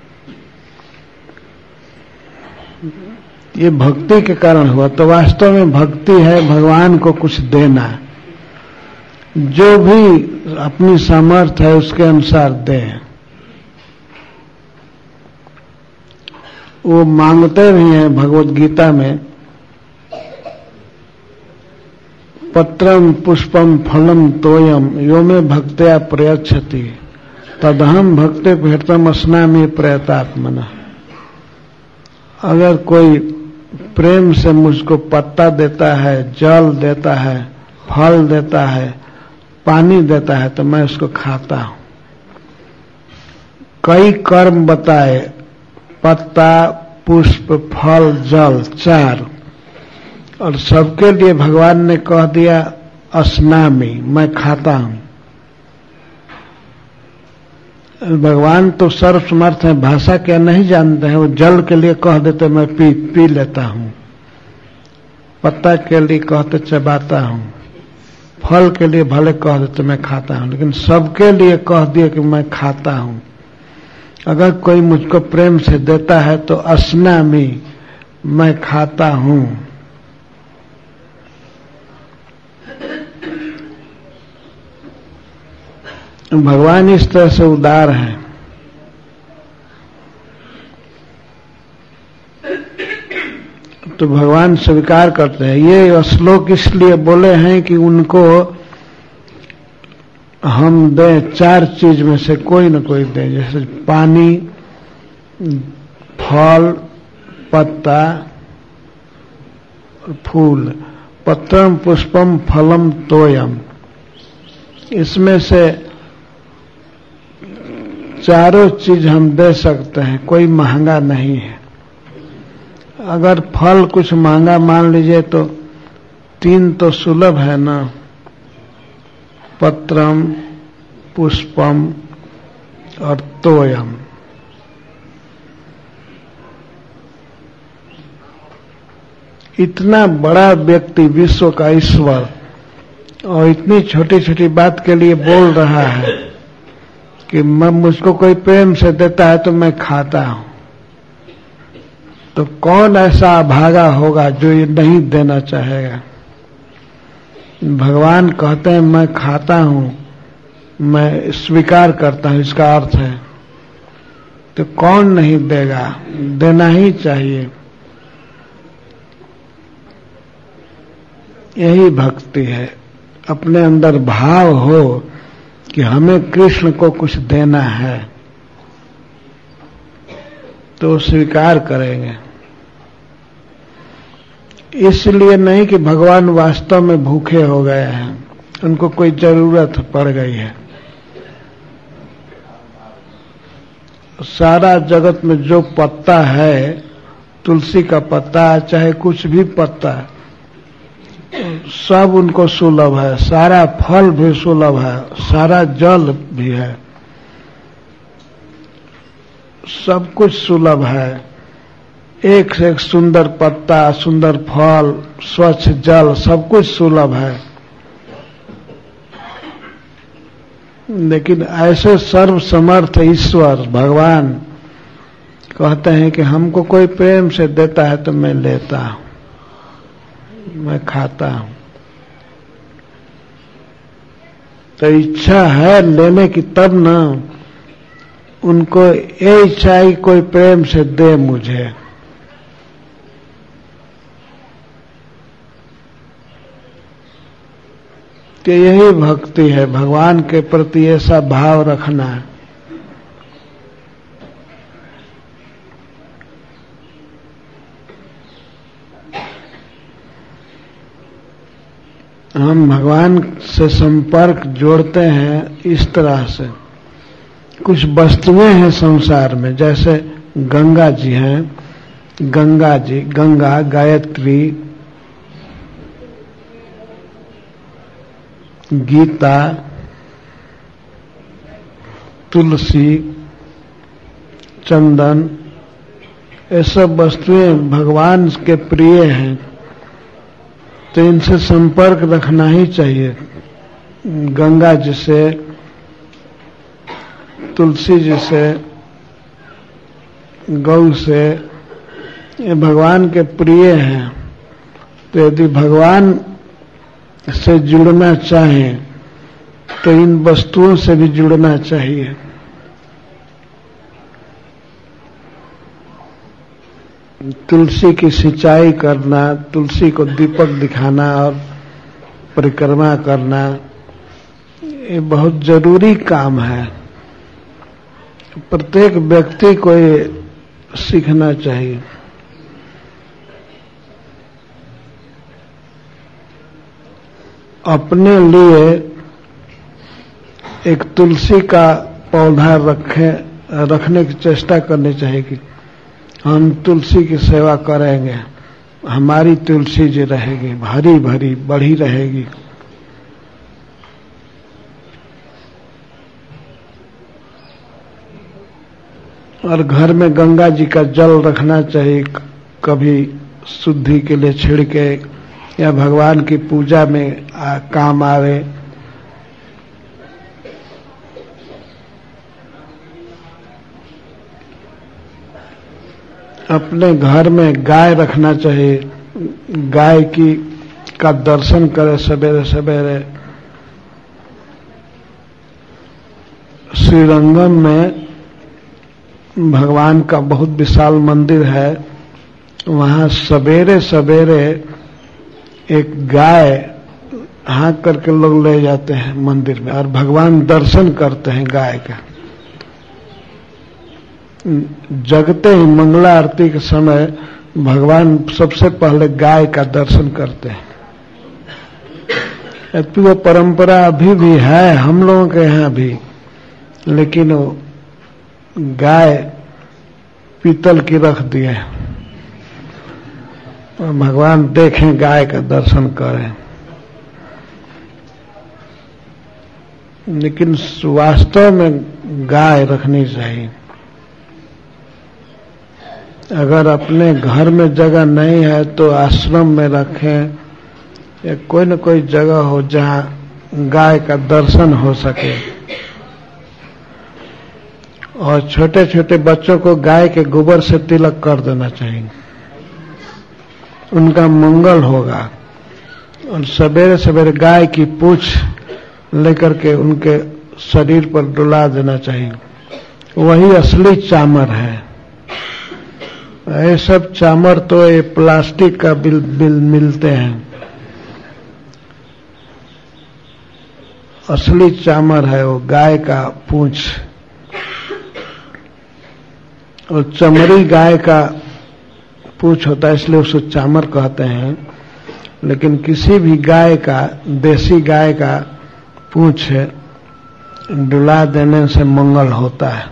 ये भक्ति के कारण हुआ। तो वास्तव में भक्ति है भगवान को कुछ देना, जो भी अपनी सामर्थ्य है उसके अनुसार दे। वो मांगते भी हैं भगवत गीता में, पत्रम पुष्पम फलम तोयम यो में भक्त्या प्रयच्छति तदहम भक्ति भेटतम अस्नामि प्रयतात्मना। अगर कोई प्रेम से मुझको पत्ता देता है, जल देता है, फल देता है, पानी देता है, तो मैं उसको खाता हूं। कई कर्म बताए, पत्ता, पुष्प, फल, जल, 4, और सबके लिए भगवान ने कह दिया अस्नामि, मैं खाता हूं। भगवान तो सर्वसमर्थ है, भाषा क्या नहीं जानते हैं। वो जल के लिए कह देते मैं पी लेता हूं, पत्ता के लिए कहते चबाता हूं, फल के लिए भले कह देते मैं खाता हूं, लेकिन सबके लिए कह दिए कि मैं खाता हूं। अगर कोई मुझको प्रेम से देता है तो अस्नामि, मैं खाता हूं। भगवान इस तरह से उदार हैं। तो भगवान स्वीकार करते हैं। ये श्लोक इसलिए बोले हैं कि उनको हम दें 4 चीज में से कोई न कोई दें, जैसे पानी, फल, पत्ता और फूल। पत्रम पुष्पम फलम तोयम, इसमें से चारों चीज हम दे सकते हैं, कोई महंगा नहीं है। अगर फल कुछ महंगा मान लीजिए तो 3 तो सुलभ है ना, पत्रम, पुष्पम और तोयम। इतना बड़ा व्यक्ति, विश्व का ईश्वर, और इतनी छोटी छोटी बात के लिए बोल रहा है कि मुझको कोई प्रेम से देता है तो मैं खाता हूं। तो कौन ऐसा अभागा होगा जो ये नहीं देना चाहेगा? भगवान कहते हैं मैं खाता हूं, मैं स्वीकार करता हूं, इसका अर्थ है। तो कौन नहीं देगा? देना ही चाहिए। यही भक्ति है। अपने अंदर भाव हो कि हमें कृष्ण को कुछ देना है तो स्वीकार करेंगे। इसलिए नहीं कि भगवान वास्तव में भूखे हो गए हैं, उनको कोई जरूरत पड़ गई है। सारा जगत में जो पत्ता है, तुलसी का पत्ता चाहे कुछ भी पत्ता, सब उनको सुलभ है। सारा फल भी सुलभ है, सारा जल भी है, सब कुछ सुलभ है। एक से एक सुंदर पत्ता, सुंदर फल, स्वच्छ जल, सब कुछ सुलभ है। लेकिन ऐसे सर्वसमर्थ ईश्वर भगवान कहते हैं कि हमको कोई प्रेम से देता है तो मैं लेता हूं, मैं खाता हूं। तो इच्छा है लेने की तब ना, उनको ये इच्छा है कि कोई प्रेम से दे मुझे। तो यही भक्ति है, भगवान के प्रति ऐसा भाव रखना है। हम भगवान से संपर्क जोड़ते हैं इस तरह से। कुछ वस्तुएं हैं संसार में, जैसे गंगा जी हैं, गंगा जी, गंगा, गायत्री, गीता, तुलसी, चंदन, ये सब वस्तुएं भगवान के प्रिय हैं, तो इनसे संपर्क रखना ही चाहिए। गंगा जी से, तुलसी जी से, गौ से, ये भगवान के प्रिय हैं। तो यदि भगवान से जुड़ना चाहें तो इन वस्तुओं से भी जुड़ना चाहिए। तुलसी की सिंचाई करना, तुलसी को दीपक दिखाना और परिक्रमा करना, ये बहुत जरूरी काम है। प्रत्येक व्यक्ति को ये सीखना चाहिए। अपने लिए एक तुलसी का पौधा रखने की चेष्टा करनी चाहिए कि हम तुलसी की सेवा करेंगे, हमारी तुलसी जी रहेगी, हरी भरी बढ़ी रहेगी। और घर में गंगा जी का जल रखना चाहिए, कभी शुद्धि के लिए छिड़के या भगवान की पूजा में काम आवे। अपने घर में गाय रखना चाहिए, गाय का दर्शन करे सवेरे सवेरे। श्रीरंगम में भगवान का बहुत विशाल मंदिर है, वहां सवेरे सवेरे एक गाय हाँक करके लोग ले जाते हैं मंदिर में और भगवान दर्शन करते हैं गाय का। जगते ही मंगला आरती के समय भगवान सबसे पहले गाय का दर्शन करते हैं। तो वो परंपरा अभी भी है हम लोगों के यहाँ भी, लेकिन वो गाय पीतल की रख दिए, भगवान देखें, गाय का दर्शन करें। लेकिन वास्तव में गाय रखनी चाहिए। अगर अपने घर में जगह नहीं है तो आश्रम में रखें या कोई न कोई जगह हो जहां गाय का दर्शन हो सके। और छोटे छोटे बच्चों को गाय के गोबर से तिलक कर देना चाहिए, उनका मंगल होगा। और सवेरे सवेरे गाय की पूंछ लेकर के उनके शरीर पर डुला देना चाहिए, वही असली चामर है। ये सब चामर तो ये प्लास्टिक का बिल मिलते हैं, असली चामर है वो गाय का पूंछ, और चमड़ी गाय का पूंछ होता है इसलिए उसे चामर कहते हैं। लेकिन किसी भी गाय का, देसी गाय का पूंछ डुला देने से मंगल होता है।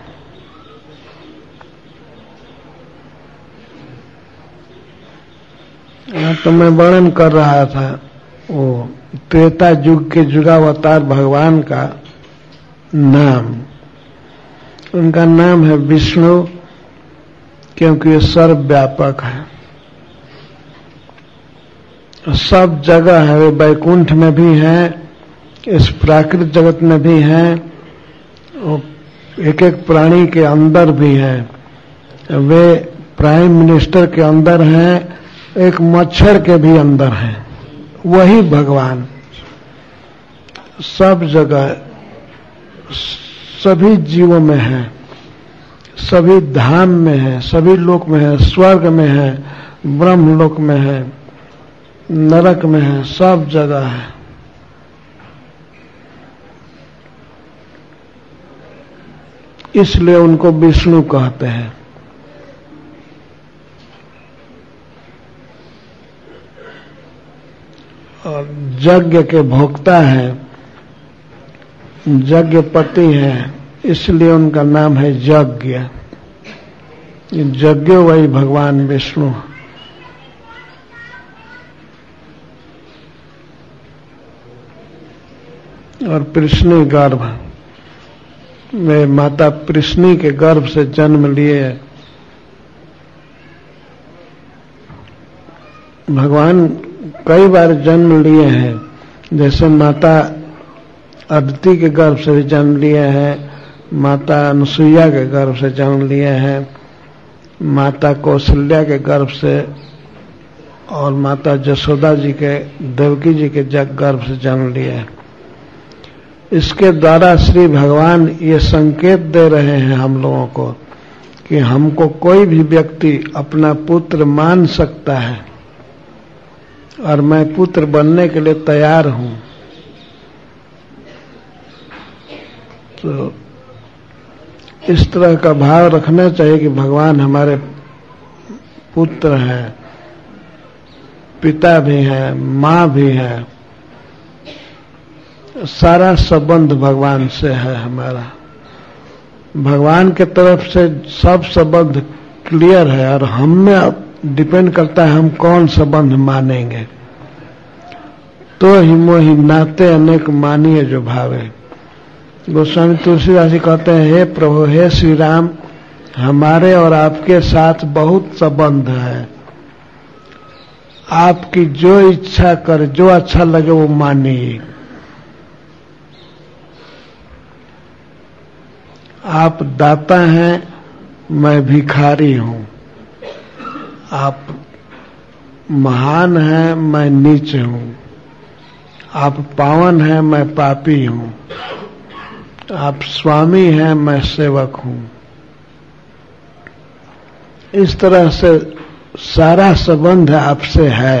तो मैं वर्णन कर रहा था वो त्रेता युग के युगावतार भगवान का नाम। उनका नाम है विष्णु, क्योंकि ये सर्वव्यापक है, सब जगह है। वे वैकुंठ में भी हैं, इस प्राकृतिक जगत में भी हैं, एक एक प्राणी के अंदर भी हैं। वे प्राइम मिनिस्टर के अंदर हैं, एक मच्छर के भी अंदर हैं। वही भगवान सब जगह सभी जीवों में है, सभी धाम में है, सभी लोक में है, स्वर्ग में है, ब्रह्मलोक में है, नरक में है, सब जगह है। इसलिए उनको विष्णु कहते हैं। और यज्ञ के भोक्ता है, यज्ञपति है, इसलिए उनका नाम है यज्ञ। यज्ञ वही भगवान विष्णु। और कृष्णी गर्भ, वे माता कृष्णी के गर्भ से जन्म लिए। भगवान कई बार जन्म लिए हैं, जैसे माता अदिति के गर्भ से भी जन्म लिए हैं, माता अनुसुईया के गर्भ से जन्म लिए हैं, माता कौशल्या के गर्भ से, और माता जसोदा जी के, देवकी जी के गर्भ से जन्म लिए हैं। इसके द्वारा श्री भगवान ये संकेत दे रहे हैं हम लोगों को कि हमको कोई भी व्यक्ति अपना पुत्र मान सकता है, और मैं पुत्र बनने के लिए तैयार हूं। तो इस तरह का भाव रखना चाहिए कि भगवान हमारे पुत्र हैं, पिता भी हैं, माँ भी है, सारा संबंध भगवान से है हमारा। भगवान के तरफ से सब संबंध क्लियर है, और हम में डिपेंड करता है हम कौन संबंध मानेंगे। तो ही मोहि नाते अनेक मानिए जो भावे। गोस्वामी तुलसीदास जी कहते हैं, हे प्रभु, हे श्री राम, हमारे और आपके साथ बहुत संबंध है। आपकी जो इच्छा करे, जो अच्छा लगे वो मानिए। आप दाता हैं, मैं भिखारी हूं। आप महान हैं, मैं नीच हूं। आप पावन हैं, मैं पापी हूं। आप स्वामी हैं, मैं सेवक हूं। इस तरह से सारा संबंध आपसे है।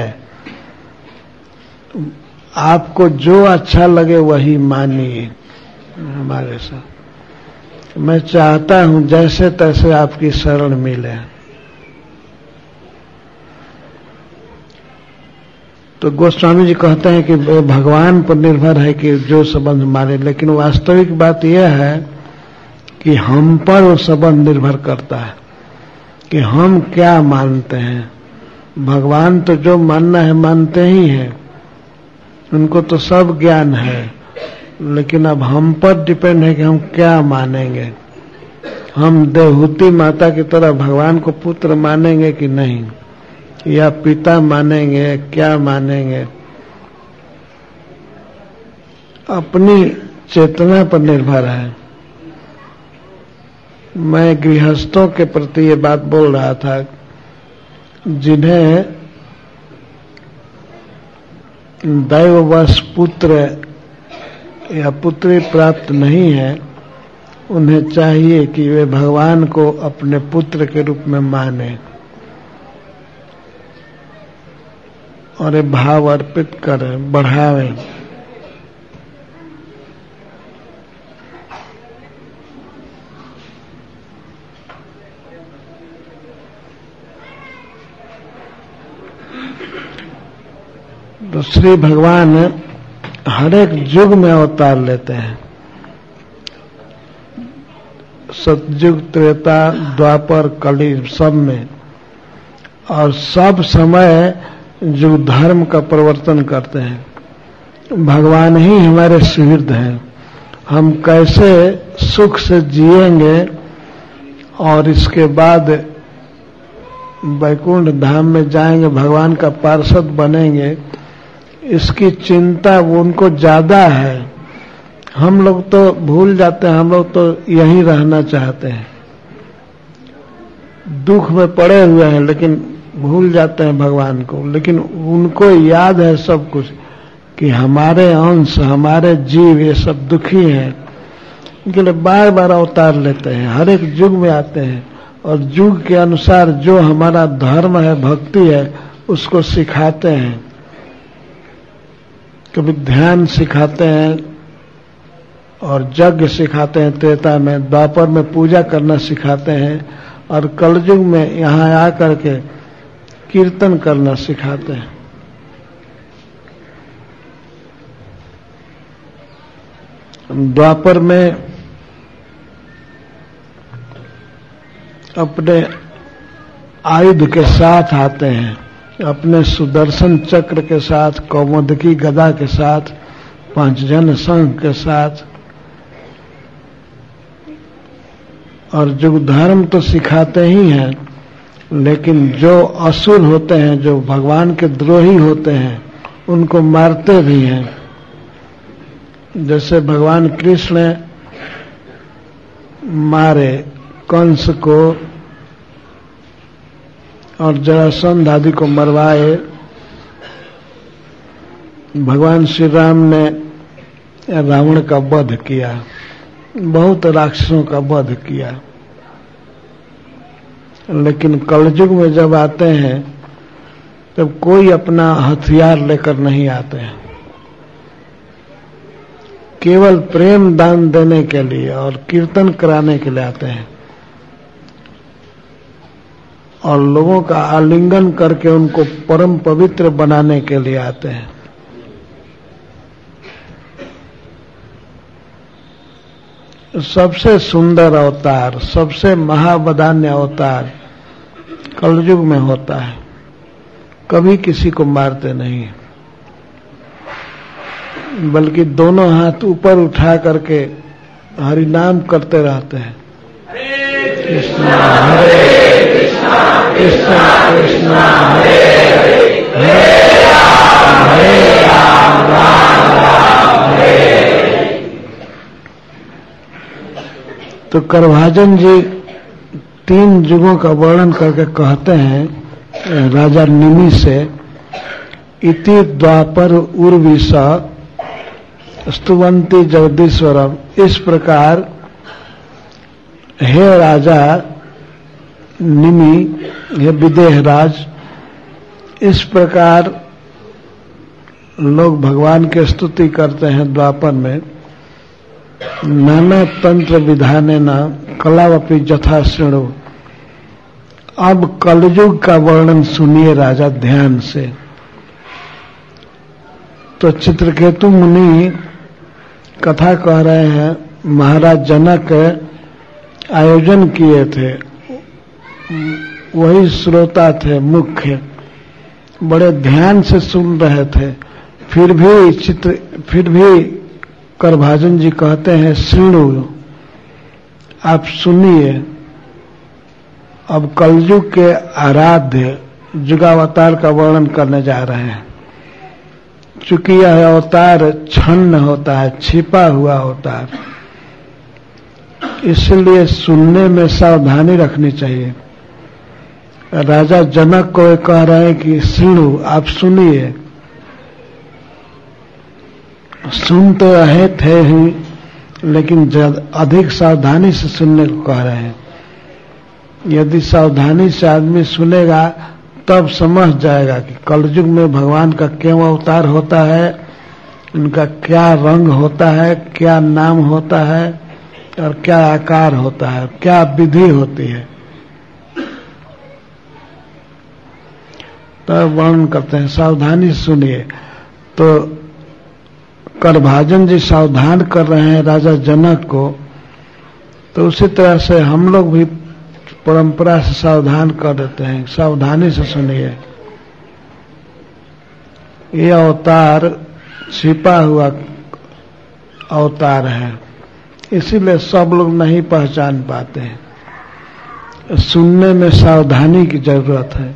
आपको जो अच्छा लगे वही मानिए हमारे साथ। मैं चाहता हूं जैसे तैसे आपकी शरण मिले। तो गोस्वामी जी कहते हैं कि भगवान पर निर्भर है कि जो संबंध माने, लेकिन वास्तविक बात यह है कि हम पर वो संबंध निर्भर करता है कि हम क्या मानते हैं। भगवान तो जो मानना है मानते ही हैं, उनको तो सब ज्ञान है, लेकिन अब हम पर डिपेंड है कि हम क्या मानेंगे। हम देवहूति माता की तरह भगवान को पुत्र मानेंगे कि नहीं, या पिता मानेंगे, क्या मानेंगे। अपनी चेतना पर निर्भर है। मैं गृहस्थों के प्रति ये बात बोल रहा था, जिन्हें दैववश पुत्र या पुत्री प्राप्त नहीं है, उन्हें चाहिए कि वे भगवान को अपने पुत्र के रूप में माने और ये भाव अर्पित करें, बढ़ावें। श्री भगवान हर एक युग में अवतार लेते हैं। सतयुग, त्रेता, द्वापर, कली सब में, और सब समय जो धर्म का परिवर्तन करते हैं। भगवान ही हमारे सुहृद हैं। हम कैसे सुख से जिएंगे और इसके बाद वैकुंठ धाम में जाएंगे, भगवान का पार्षद बनेंगे, इसकी चिंता वो उनको ज्यादा है। हम लोग तो भूल जाते हैं, हम लोग तो यहीं रहना चाहते हैं, दुख में पड़े हुए हैं, लेकिन भूल जाते हैं भगवान को। लेकिन उनको याद है सब कुछ कि हमारे अंश, हमारे जीव ये सब दुखी हैं। इनके लिए बार बार अवतार लेते हैं, हर एक युग में आते हैं, और युग के अनुसार जो हमारा धर्म है, भक्ति है, उसको सिखाते हैं। कभी ध्यान सिखाते हैं और यज्ञ सिखाते हैं त्रेता में, द्वापर में पूजा करना सिखाते हैं, और कलयुग में यहाँ आकर के कीर्तन करना सिखाते हैं। द्वापर में अपने आयुध के साथ आते हैं, अपने सुदर्शन चक्र के साथ, कौमुदकी गदा के साथ, पांचजन शंख के साथ, और जो धर्म तो सिखाते ही हैं, लेकिन जो असुर होते हैं, जो भगवान के द्रोही होते हैं, उनको मारते भी हैं। जैसे भगवान कृष्ण मारे कंस को और जरासंध आदि को मरवाए, भगवान श्री राम ने रावण का वध किया, बहुत राक्षसों का वध किया। लेकिन कलयुग में जब आते हैं तब कोई अपना हथियार लेकर नहीं आते हैं, केवल प्रेम दान देने के लिए और कीर्तन कराने के लिए आते हैं, और लोगों का आलिंगन करके उनको परम पवित्र बनाने के लिए आते हैं। सबसे सुंदर अवतार, सबसे महावदान्य अवतार कलयुग में होता है। कभी किसी को मारते नहीं, बल्कि दोनों हाथ ऊपर उठा करके हरि नाम करते रहते हैं। कृष्ण हरे कृष्ण, कृष्ण कृष्ण हरे हरे, हरे राम, राम राम हरे हरे। तो करभाजन जी 3 युगों का वर्णन करके कहते हैं राजा निमि से, इति द्वापर उर्विशा स्तुवंती जगदीश्वरम। इस प्रकार हे राजा निमि, हे विदेह राज, इस प्रकार लोग भगवान की स्तुति करते हैं द्वापर में। नाना तंत्र विधाने न कलावपि जथा शृणु। अब कलयुग का वर्णन सुनिए राजा ध्यान से। तो चित्रकेतु मुनि कथा कह रहे हैं, महाराज जनक आयोजन किए थे, वही श्रोता थे मुख्य, बड़े ध्यान से सुन रहे थे। फिर भी करभाजन जी कहते हैं, सुनो, आप सुनिए। अब कलयुग के आराध्य युगावतार का वर्णन करने जा रहे हैं। चूंकि यह अवतार छन्न होता है, छिपा हुआ अवतार, इसलिए सुनने में सावधानी रखनी चाहिए। राजा जनक को कह रहे हैं कि सुनो, आप सुनिए। सुन तो रहे थे ही, लेकिन अधिक सावधानी से सुनने को कह रहे हैं। यदि सावधानी से आदमी सुनेगा तब समझ जाएगा कि कलयुग में भगवान का क्यों अवतार होता है, उनका क्या रंग होता है, क्या नाम होता है, और क्या आकार होता है, क्या विधि होती है। तब वर्णन करते हैं, सावधानी से सुनिए। तो करभाजन जी सावधान कर रहे हैं राजा जनक को, तो उसी तरह से हम लोग भी परंपरा से सावधान कर देते हैं। सावधानी से सुनिए, ये अवतार छिपा हुआ अवतार है, इसीलिए सब लोग नहीं पहचान पाते हैं। सुनने में सावधानी की जरूरत है।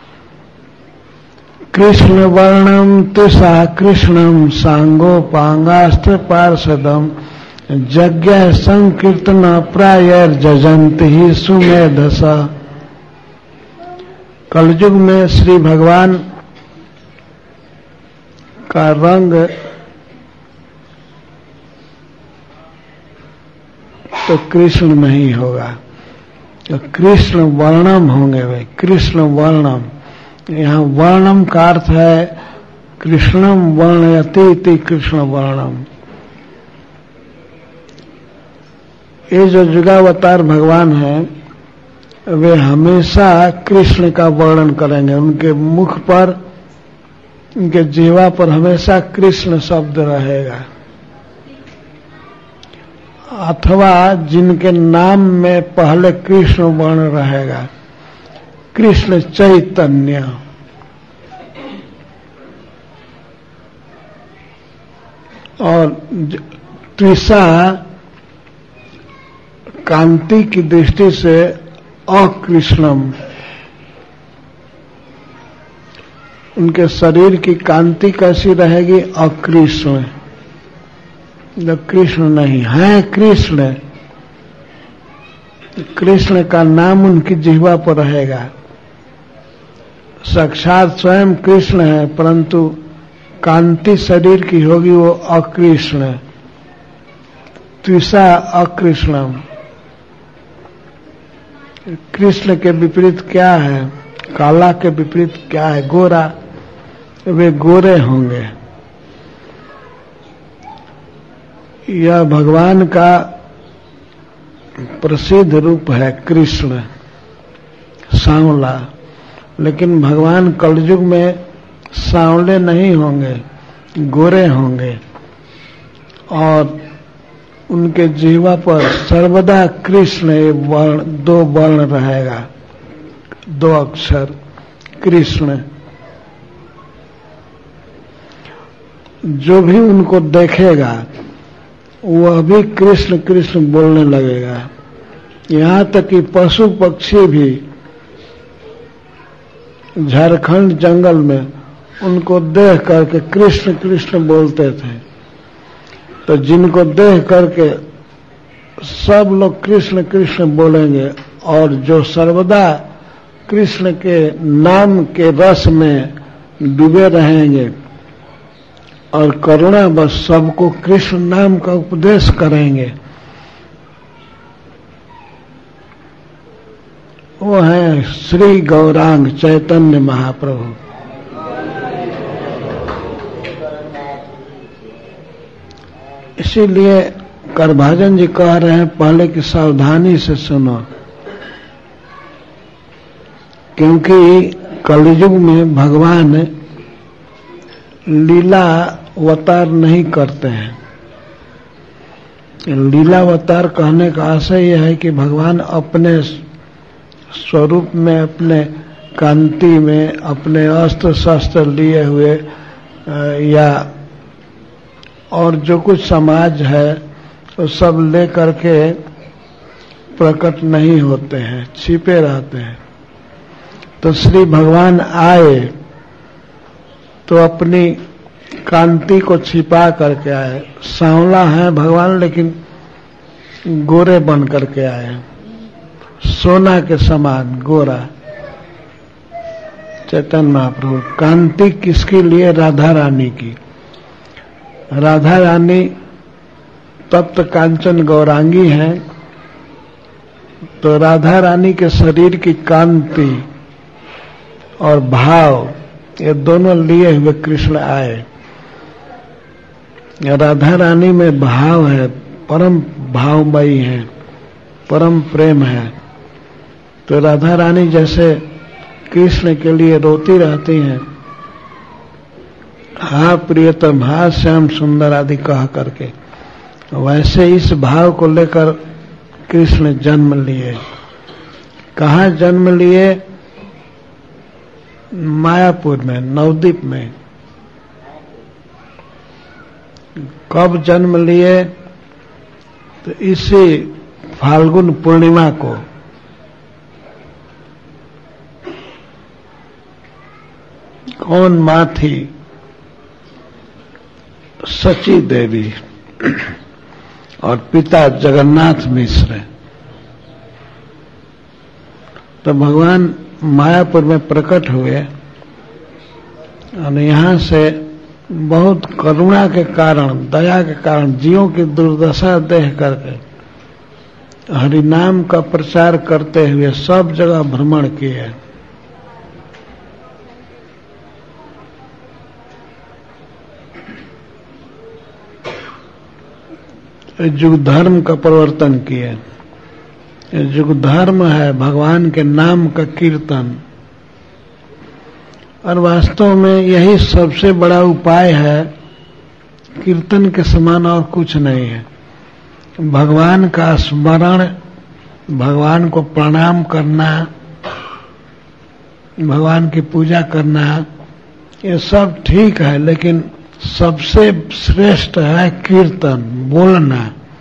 कृष्ण वर्णम तृषा कृष्णम सांगोपांगास्त्र पार्षदम यज्ञ संकीर्तन प्रायर जजंत ही सुमेधस। कलयुग में श्री भगवान का रंग तो कृष्ण नहीं होगा, तो कृष्ण वर्णम होंगे वे। कृष्ण वर्णम, यहाँ वर्णम का अर्थ है कृष्णम वर्णयति इति कृष्ण वर्णम। ये जो जुगावतार भगवान हैं वे हमेशा कृष्ण का वर्णन करेंगे। उनके मुख पर, उनके जीवा पर हमेशा कृष्ण शब्द रहेगा, अथवा जिनके नाम में पहले कृष्ण वर्ण रहेगा, कृष्ण चैतन्य। और त्रिषा कांति की दृष्टि से अकृष्णम, उनके शरीर की कांति कैसी रहेगी? अकृष्ण, कृष्ण नहीं है। कृष्ण, कृष्ण का नाम उनकी जिह्वा पर रहेगा। साक्षात स्वयं कृष्ण है, परंतु कांति शरीर की होगी वो अकृष्ण। त्रिषा अकृष्णम। कृष्ण के विपरीत क्या है? काला के विपरीत क्या है? गोरा। वे गोरे होंगे। यह भगवान का प्रसिद्ध रूप है कृष्ण, सांवला। लेकिन भगवान कलयुग में सांवले नहीं होंगे, गोरे होंगे। और उनके जीवा पर सर्वदा कृष्ण वर्ण, दो वर्ण रहेगा, दो अक्षर कृष्ण। जो भी उनको देखेगा वह भी कृष्ण कृष्ण बोलने लगेगा। यहाँ तक कि पशु पक्षी भी झारखंड जंगल में उनको देख करके कृष्ण कृष्ण बोलते थे। तो जिनको देख करके सब लोग कृष्ण कृष्ण बोलेंगे, और जो सर्वदा कृष्ण के नाम के रस में डूबे रहेंगे और करुणा बस सबको कृष्ण नाम का उपदेश करेंगे, वो है श्री गौरांग चैतन्य महाप्रभु। इसीलिए करभाजन जी कह रहे हैं पहले की सावधानी से सुनो, क्योंकि कलयुग में भगवान लीला अवतार नहीं करते हैं। लीला अवतार कहने का आशय यह है कि भगवान अपने स्वरूप में, अपने कांति में, अपने अस्त्र शस्त्र लिए हुए या और जो कुछ समाज है वो सब ले करके प्रकट नहीं होते हैं, छिपे रहते हैं। तो श्री भगवान आए तो अपनी कांति को छिपा करके आए। सांवला है भगवान, लेकिन गोरे बन करके आए, सोना के समान गोरा चैतन्य महाप्रभु। कांति किसके लिए? राधा रानी की। राधा रानी तप्त कांचन गौरांगी हैं, तो राधा रानी के शरीर की कांति और भाव ये दोनों लिए हुए कृष्ण आए। राधा रानी में भाव है, परम भावमयी है, परम प्रेम है। तो राधा रानी जैसे कृष्ण के लिए रोती रहती हैं, हा प्रियतम, हा श्याम सुंदर आदि कह करके, वैसे इस भाव को लेकर कृष्ण जन्म लिए। कहाँ जन्म लिए? मायापुर में, नवद्वीप में। कब जन्म लिए? तो इसी फाल्गुन पूर्णिमा को। कौन मां थी? सची देवी और पिता जगन्नाथ मिश्र। तो भगवान मायापुर में प्रकट हुए और यहाँ से बहुत करुणा के कारण, दया के कारण, जीवों की दुर्दशा देख करके हरि नाम का प्रचार करते हुए सब जगह भ्रमण किए। युग धर्म का परिवर्तन किए। युग धर्म है भगवान के नाम का कीर्तन, और वास्तव में यही सबसे बड़ा उपाय है। कीर्तन के समान और कुछ नहीं है। भगवान का स्मरण, भगवान को प्रणाम करना, भगवान की पूजा करना, ये सब ठीक है, लेकिन सबसे श्रेष्ठ है कीर्तन, बोलना।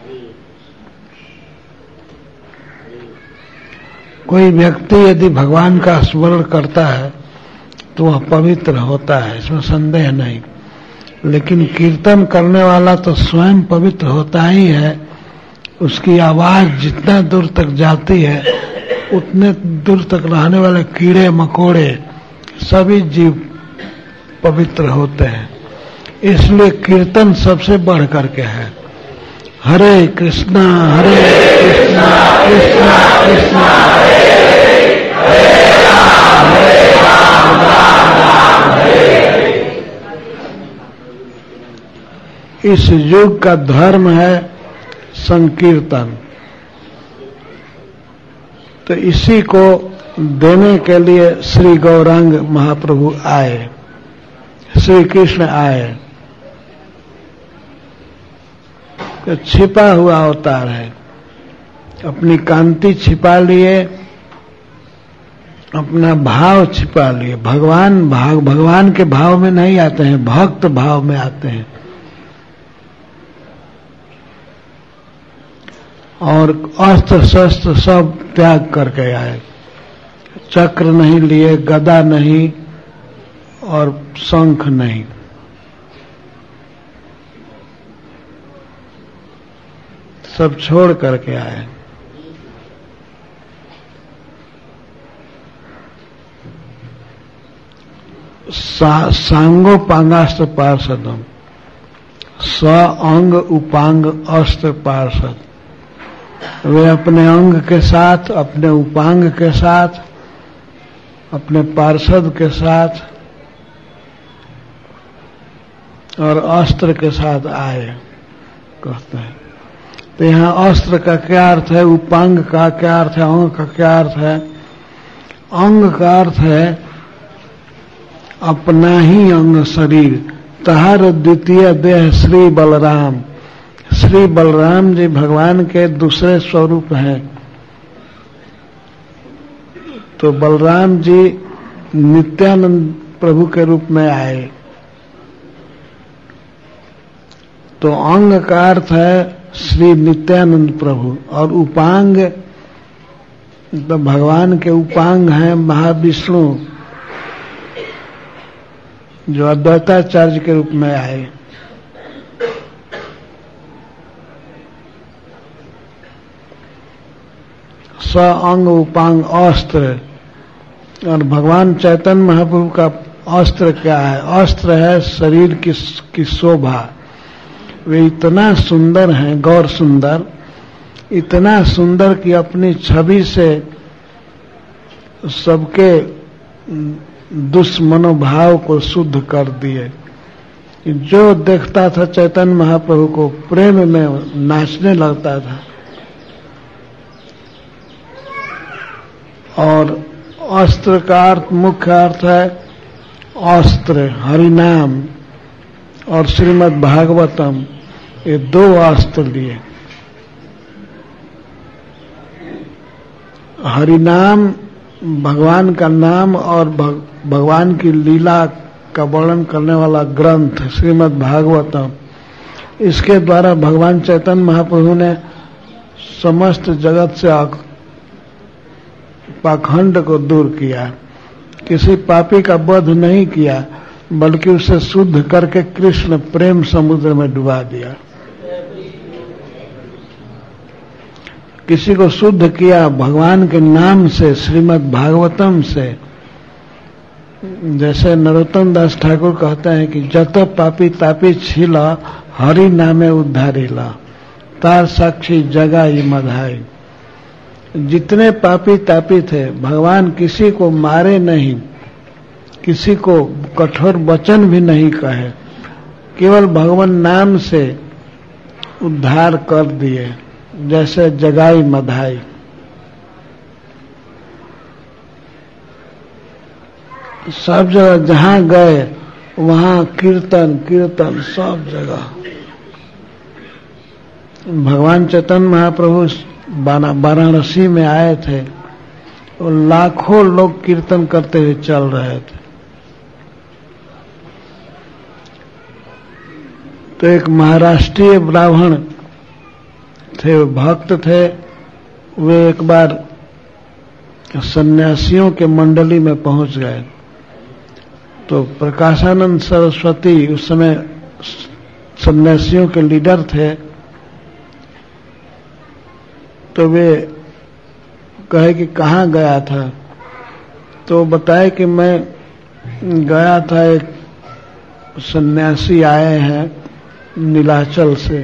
कोई व्यक्ति यदि भगवान का स्मरण करता है तो वह पवित्र होता है, इसमें संदेह नहीं। लेकिन कीर्तन करने वाला तो स्वयं पवित्र होता ही है। उसकी आवाज जितना दूर तक जाती है उतने दूर तक रहने वाले कीड़े मकोड़े सभी जीव पवित्र होते हैं। इसलिए कीर्तन सबसे बढ़ करके है। हरे कृष्णा कृष्णा कृष्णा हरे हरे राम राम राम हरे हरे। इस युग का धर्म है संकीर्तन। तो इसी को देने के लिए श्री गौरांग महाप्रभु आए, श्री कृष्ण आए। तो छिपा हुआ अवतार है, अपनी कांति छिपा लिए, अपना भाव छिपा लिए। भगवान के भाव में नहीं आते हैं, भक्त भाव में आते हैं। और अस्त्र शस्त्र सब त्याग करके आए। चक्र नहीं लिए, गदा नहीं और शंख नहीं। सब छोड़ करके आए। सांगोपांगास्त्र पार्षदम, स्व अंग उपांग अस्त्र पार्षद। वे अपने अंग के साथ, अपने उपांग के साथ, अपने पार्षद के साथ और अस्त्र के साथ आए, कहते हैं। तो यहाँ अस्त्र का क्या अर्थ है, उपांग का क्या अर्थ है, अंग का क्या अर्थ है? अंग का अर्थ है अपना ही अंग शरीर। तहार द्वितीय देह श्री बलराम। श्री बलराम जी भगवान के दूसरे स्वरूप हैं। तो बलराम जी नित्यानंद प्रभु के रूप में आए। तो अंग का अर्थ है श्री नित्यानंद प्रभु, और उपांग तो भगवान के उपांग हैं महाविष्णु, जो अद्वैताचार्य के रूप में आए। स्व अंग उपांग अस्त्र। और भगवान चैतन्य महाप्रभु का अस्त्र क्या है? अस्त्र है शरीर की शोभा। वे इतना सुंदर हैं, गौर सुंदर, इतना सुंदर कि अपनी छवि से सबके दुष्मनोभाव को शुद्ध कर दिए। जो देखता था चैतन्य महाप्रभु को प्रेम में नाचने लगता था। और अस्त्र का अर्थ, मुख्य अर्थ है अस्त्र, हरिनाम। और श्रीमद् भागवतम, ये 2 अस्त्र लिए। हरिनाम, भगवान का नाम और भगवान की लीला का वर्णन करने वाला ग्रंथ श्रीमद् भागवतम, इसके द्वारा भगवान चैतन्य महाप्रभु ने समस्त जगत से पाखंड को दूर किया। किसी पापी का वध नहीं किया, बल्कि उसे शुद्ध करके कृष्ण प्रेम समुद्र में डुबा दिया। किसी को शुद्ध किया भगवान के नाम से, श्रीमद् भागवतम से। जैसे नरोत्तम दास ठाकुर कहते हैं कि जत पापी तापी छिला, हरि नामे उद्धारिला, तार साक्षी जगाई मधाई। जितने पापी तापी थे, भगवान किसी को मारे नहीं, किसी को कठोर वचन भी नहीं कहे, केवल भगवान नाम से उद्धार कर दिए, जैसे जगाई मधाई। सब जगह जहां गए वहां कीर्तन कीर्तन, सब जगह। भगवान चैतन्य महाप्रभु वाराणसी में आए थे और लाखों लोग कीर्तन करते हुए चल रहे थे। तो एक महाराष्ट्रीय ब्राह्मण थे, भक्त थे, वे एक बार सन्यासियों के मंडली में पहुंच गए। तो प्रकाशानंद सरस्वती उस समय सन्यासियों के लीडर थे। तो वे कहे कि कहाँ गया था? तो बताए कि मैं गया था, एक सन्यासी आए हैं नीलाचल से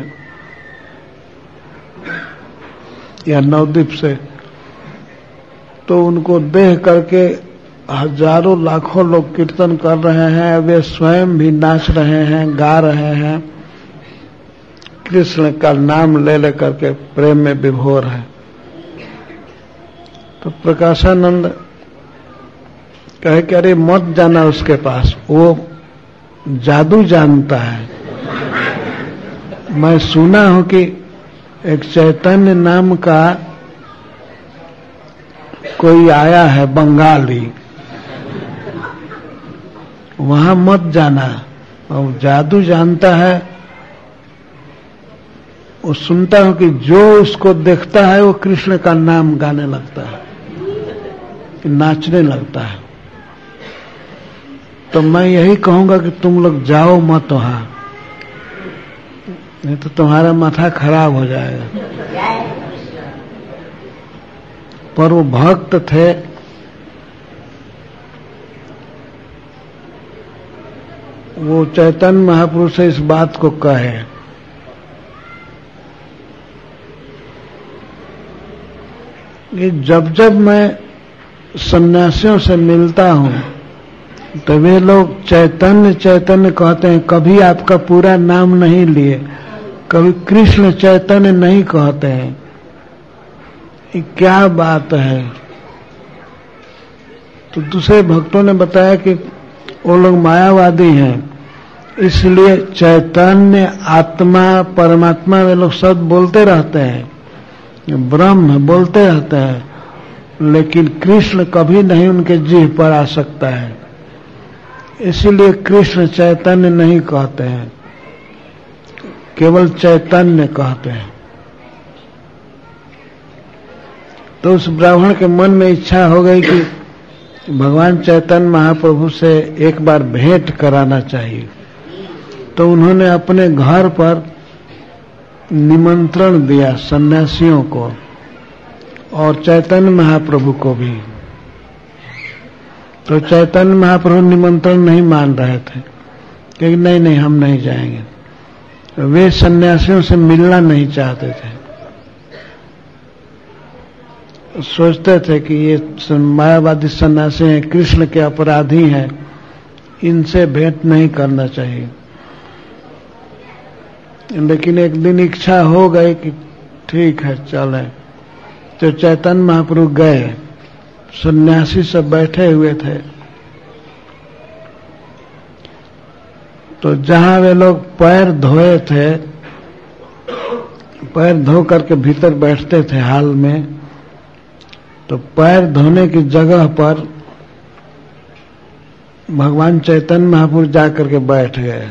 या नवद्वीप से, तो उनको देख करके हजारों लाखों लोग कीर्तन कर रहे हैं, वे स्वयं भी नाच रहे हैं, गा रहे हैं, कृष्ण का नाम ले लेकर के प्रेम में विभोर है। तो प्रकाशानंद कहे कि अरे मत जाना उसके पास, वो जादू जानता है। मैं सुना हूं कि एक चैतन्य नाम का कोई आया है बंगाली, वहां मत जाना, और जादू जानता है। वो सुनता हूं कि जो उसको देखता है वो कृष्ण का नाम गाने लगता है, नाचने लगता है। तो मैं यही कहूंगा कि तुम लोग जाओ मत वहां, नहीं तो तुम्हारा माथा खराब हो जाएगा। पर वो भक्त थे, वो चैतन्य महाप्रभु से इस बात को कहे। कि जब जब मैं सन्यासियों से मिलता हूं तो वे लोग चैतन्य चैतन्य कहते हैं, कभी आपका पूरा नाम नहीं लिए, कभी कृष्ण चैतन्य नहीं कहते हैं। ये क्या बात है? तो दूसरे भक्तों ने बताया कि वो लोग मायावादी हैं, इसलिए चैतन्य, आत्मा, परमात्मा वे लोग सब बोलते रहते हैं, ब्रह्म बोलते रहते हैं, लेकिन कृष्ण कभी नहीं उनके जीभ पर आ सकता है, इसीलिए कृष्ण चैतन्य नहीं कहते हैं, केवल चैतन्य कहते हैं। तो उस ब्राह्मण के मन में इच्छा हो गई कि भगवान चैतन्य महाप्रभु से एक बार भेंट कराना चाहिए। तो उन्होंने अपने घर पर निमंत्रण दिया सन्यासियों को और चैतन्य महाप्रभु को भी। तो चैतन्य महाप्रभु निमंत्रण नहीं मान रहे थे कि नहीं नहीं हम नहीं जाएंगे, वे सन्यासियों से मिलना नहीं चाहते थे। सोचते थे कि ये मायावादी सन्यासी हैं, कृष्ण के अपराधी हैं, इनसे भेंट नहीं करना चाहिए। लेकिन एक दिन इच्छा हो गई कि ठीक है चलें। तो चैतन्य महाप्रभु गए, सन्यासी सब बैठे हुए थे। तो जहां वे लोग पैर धोए थे, पैर धो करके भीतर बैठते थे हाल में, तो पैर धोने की जगह पर भगवान चैतन्य महाप्रभु जाकर के बैठ गए।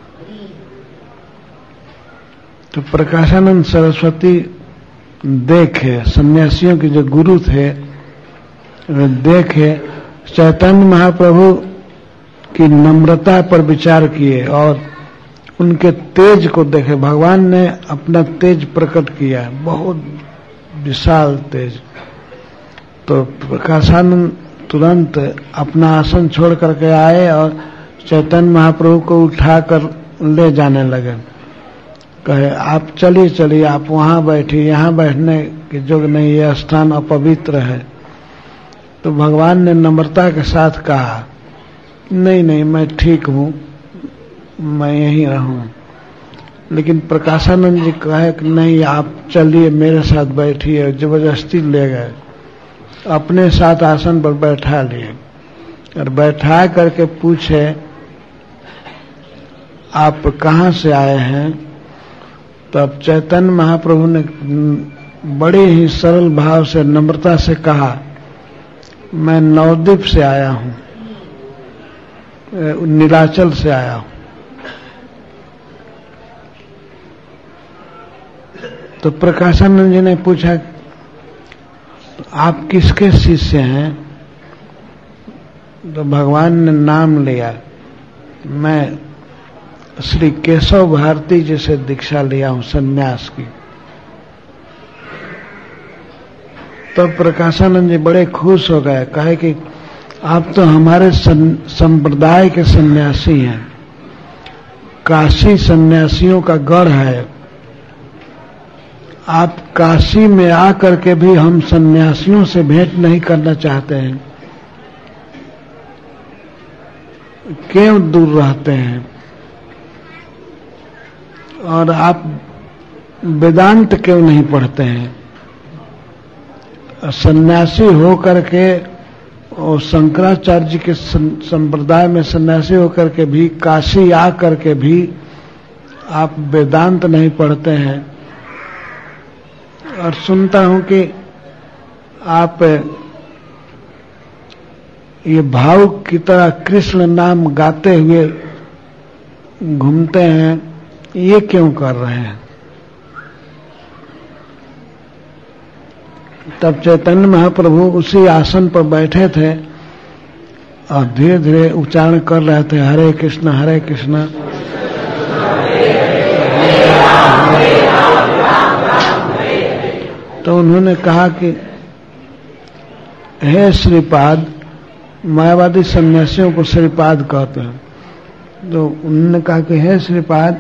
तो प्रकाशानंद सरस्वती देखे, सन्यासियों के जो गुरु थे वे देखे, चैतन्य महाप्रभु की नम्रता पर विचार किए और उनके तेज को देखे। भगवान ने अपना तेज प्रकट किया, बहुत विशाल तेज। तो प्रकाशानंद तुरंत अपना आसन छोड़ करके आए और चैतन्य महाप्रभु को उठाकर ले जाने लगे। कहे आप चलिए चलिए, आप वहां बैठिए, यहाँ बैठने के योग्य नहीं, यह स्थान अपवित्र है। तो भगवान ने नम्रता के साथ कहा, नहीं नहीं, मैं ठीक हूं, मैं यहीं रहूं। लेकिन प्रकाशानंद जी कहे कि नहीं, आप चलिए मेरे साथ बैठिए। जबरदस्ती ले गए, अपने साथ आसन पर बैठा लिए और बैठा करके पूछे, आप कहाँ से आए हैं? तब चैतन्य महाप्रभु ने बड़े ही सरल भाव से, नम्रता से कहा, मैं नवद्वीप से आया हूं, नीलाचल से आया हूं। तो प्रकाशानंद जी ने पूछा, आप किसके शिष्य हैं? तो भगवान ने नाम लिया, मैं श्री केशव भारती जी से दीक्षा लिया हूं सन्यास की। तब प्रकाशानंद जी बड़े खुश हो गए, कहे कि आप तो हमारे संप्रदाय के सन्यासी हैं, काशी सन्यासियों का गढ़ है। आप काशी में आकर के भी हम सन्यासियों से भेंट नहीं करना चाहते हैं, क्यों दूर रहते हैं? और आप वेदांत क्यों नहीं पढ़ते हैं? सन्यासी हो करके और शंकराचार्य जी के संप्रदाय में सन्यासी होकर के भी, काशी आ करके भी आप वेदांत नहीं पढ़ते हैं। और सुनता हूं कि आप ये भावुक की तरह कृष्ण नाम गाते हुए घूमते हैं, ये क्यों कर रहे हैं? तब चैतन्य महाप्रभु उसी आसन पर बैठे थे और धीरे धीरे उच्चारण कर रहे थे, हरे कृष्ण हरे कृष्ण तो उन्होंने कहा कि हे श्रीपाद, मायावादी सन्यासियों को श्रीपाद कहते हैं। तो उन्होंने कहा कि हे श्रीपाद,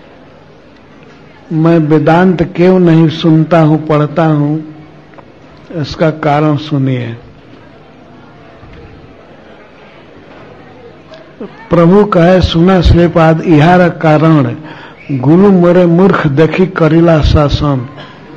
मैं वेदांत क्यों नहीं सुनता हूं, पढ़ता हूं, इसका कारण सुनिए। प्रभु कहे, सुना श्रीपाद, इहार कारण गुरु मोरे मूर्ख देखी करीला शासन।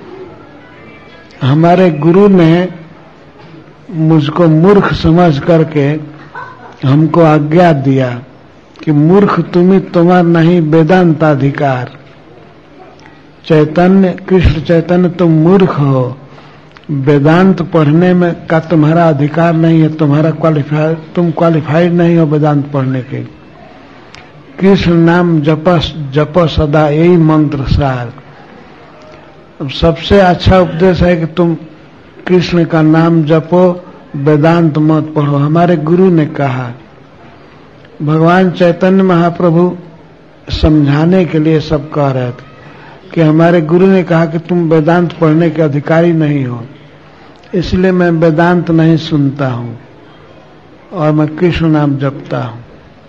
हमारे गुरु ने मुझको मूर्ख समझ करके हमको आज्ञा दिया कि मूर्ख तुम्ही, तुम्हारा नहीं वेदांत अधिकार। चैतन्य, कृष्ण चैतन्य तुम मूर्ख हो, वेदांत पढ़ने में का तुम्हारा अधिकार नहीं है, तुम क्वालिफाइड नहीं हो वेदांत पढ़ने के। कृष्ण नाम जप सदा, यही मंत्र सार। अब सबसे अच्छा उपदेश है कि तुम कृष्ण का नाम जपो, वेदांत मत पढ़ो। हमारे गुरु ने कहा, भगवान चैतन्य महाप्रभु समझाने के लिए सब कह रहे थे कि हमारे गुरु ने कहा कि तुम वेदांत पढ़ने के अधिकारी नहीं हो, इसलिए मैं वेदांत नहीं सुनता हूं और मैं कृष्ण नाम जपता हूं।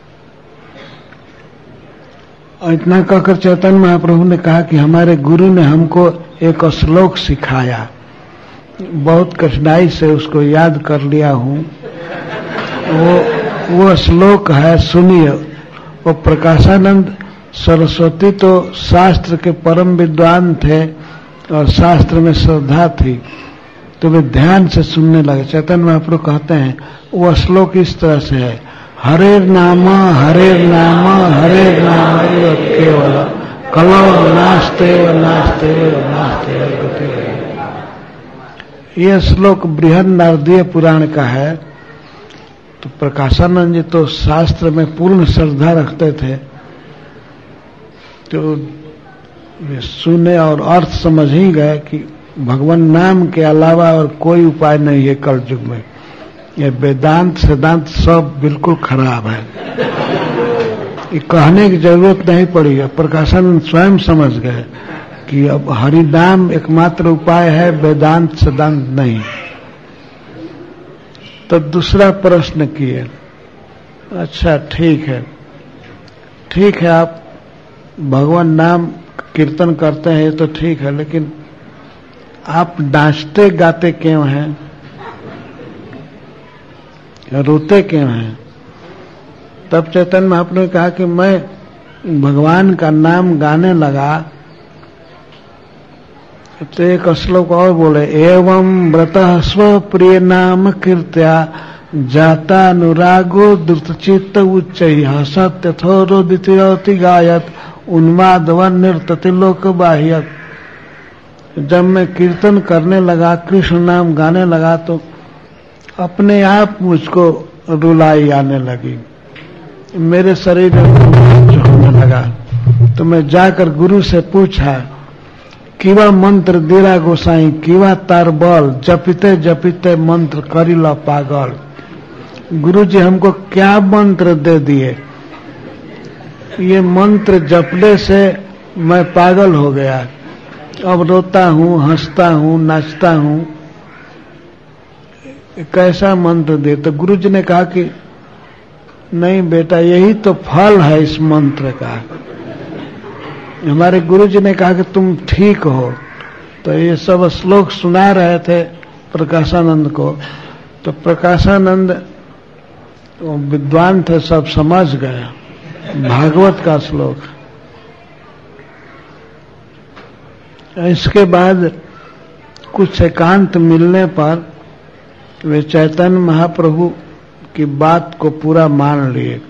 और इतना कहकर चैतन्य महाप्रभु ने कहा कि हमारे गुरु ने हमको एक श्लोक सिखाया, बहुत कठिनाई से उसको याद कर लिया हूं। वो श्लोक है, सुनिए। वो प्रकाशानंद सरस्वती तो शास्त्र के परम विद्वान थे और शास्त्र में श्रद्धा थी, तो वे ध्यान से सुनने लगे। चैतन्य महाप्रभु कहते हैं, वो श्लोक इस तरह से है, हरेर नाम केवल कलो नास्ते गति। ये श्लोक बृहद नारदीय पुराण का है। तो प्रकाशानंद जी तो शास्त्र में पूर्ण श्रद्धा रखते थे, तो वे सुने और अर्थ समझ ही गए कि भगवान नाम के अलावा और कोई उपाय नहीं है कलयुग में। ये वेदांत सिद्धांत सब बिल्कुल खराब है, ये कहने की जरूरत नहीं पड़ी है। प्रकाशानंद स्वयं समझ गए कि अब हरि नाम एकमात्र उपाय है, वेदांत सिद्धांत नहीं। तो दूसरा प्रश्न किए, अच्छा ठीक है आप भगवान नाम कीर्तन करते हैं, ये तो ठीक है, लेकिन आप नाचते गाते क्यों हैं, रोते क्यों हैं? तब चैतन्य महाप्रभु ने कहा कि मैं भगवान का नाम गाने लगा तो एक श्लोक और बोले, एवं व्रतः स्वप्रिय नाम कीर्त्या जाता अनुरागो द्रुतचित्त उच्चैः हसत यथोरोदिति गायत उन्मादवन नृत्यति लोक बाह्यत। जब मैं कीर्तन करने लगा, कृष्ण नाम गाने लगा, तो अपने आप मुझको रुलाई आने लगी, मेरे शरीर में होने लगा। तो मैं जाकर गुरु से पूछा, किवा मंत्र देरा गोसाई किवा तार बल, जपिते जपिते मंत्र करिला पागल। गुरु जी हमको क्या मंत्र दे दिए, ये मंत्र जपने से मैं पागल हो गया, अब रोता हूँ, हंसता हूँ, नाचता हूँ, कैसा मंत्र दे? तो गुरु जी ने कहा कि नहीं बेटा, यही तो फल है इस मंत्र का। हमारे गुरु जी ने कहा कि तुम ठीक हो। तो ये सब श्लोक सुना रहे थे प्रकाशानंद को, तो प्रकाशानंद विद्वान थे, सब समझ गए भागवत का श्लोक। इसके बाद कुछ एकांत मिलने पर वे चैतन्य महाप्रभु की बात को पूरा मान लिए।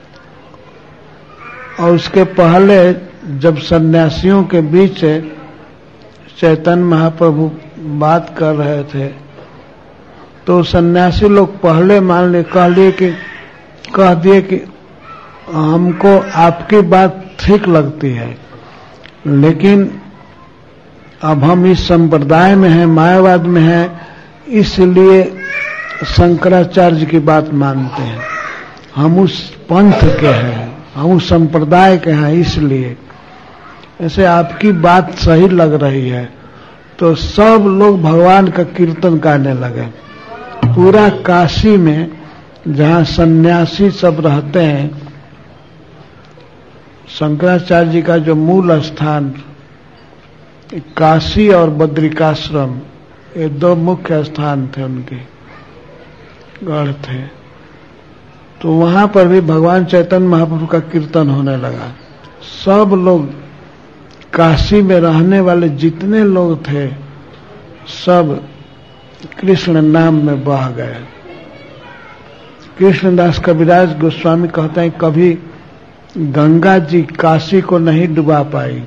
और उसके पहले जब सन्यासियों के बीच चैतन्य महाप्रभु बात कर रहे थे, तो सन्यासी लोग पहले मान लिए, कह दिए कि हमको आपकी बात ठीक लगती है, लेकिन अब हम इस संप्रदाय में हैं, मायावाद में हैं, इसलिए शंकराचार्य की बात मानते हैं। हम उस पंथ के हैं, हम उस संप्रदाय के हैं, इसलिए ऐसे आपकी बात सही लग रही है। तो सब लोग भगवान का कीर्तन करने लगे। पूरा काशी में जहाँ सन्यासी सब रहते हैं, शंकराचार्य जी का जो मूल स्थान काशी और बद्रिकाश्रम, ये दो मुख्य स्थान थे, उनके गढ़ थे। तो वहां पर भी भगवान चैतन्य महाप्रभु का कीर्तन होने लगा। सब लोग, काशी में रहने वाले जितने लोग थे, सब कृष्ण नाम में बह गए। कृष्णदास कविराज गोस्वामी कहते हैं, कभी गंगा जी काशी को नहीं डुबा पाई,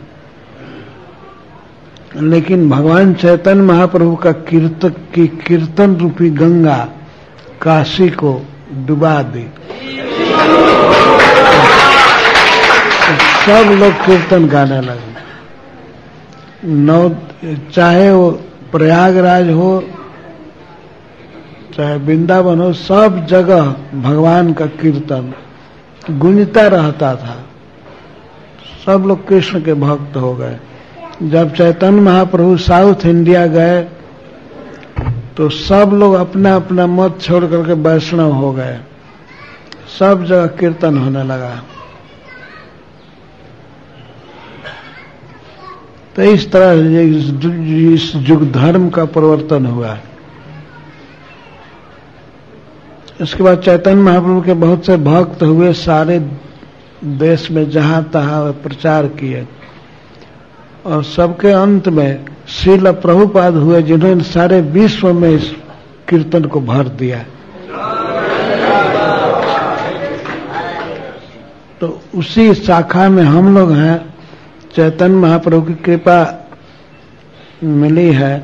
लेकिन भगवान चैतन्य महाप्रभु का कीर्तन रूपी गंगा काशी को डुबा दी। सब लोग कीर्तन गाने लगे। चाहे वो प्रयागराज हो, चाहे वृंदावन हो, सब जगह भगवान का कीर्तन गूंजता रहता था। सब लोग कृष्ण के भक्त हो गए। जब चैतन्य महाप्रभु साउथ इंडिया गए, तो सब लोग अपना अपना मत छोड़ करके वैष्णव हो गए। सब जगह कीर्तन होने लगा। तो इस तरह इस युग धर्म का परिवर्तन हुआ। इसके बाद चैतन्य महाप्रभु के बहुत से भक्त हुए, सारे देश में जहां तहां प्रचार किए, और सबके अंत में श्रील प्रभुपाद हुए, जिन्होंने सारे विश्व में इस कीर्तन को भर दिया। तो उसी शाखा में हम लोग हैं। चैतन्य महाप्रभु की कृपा मिली है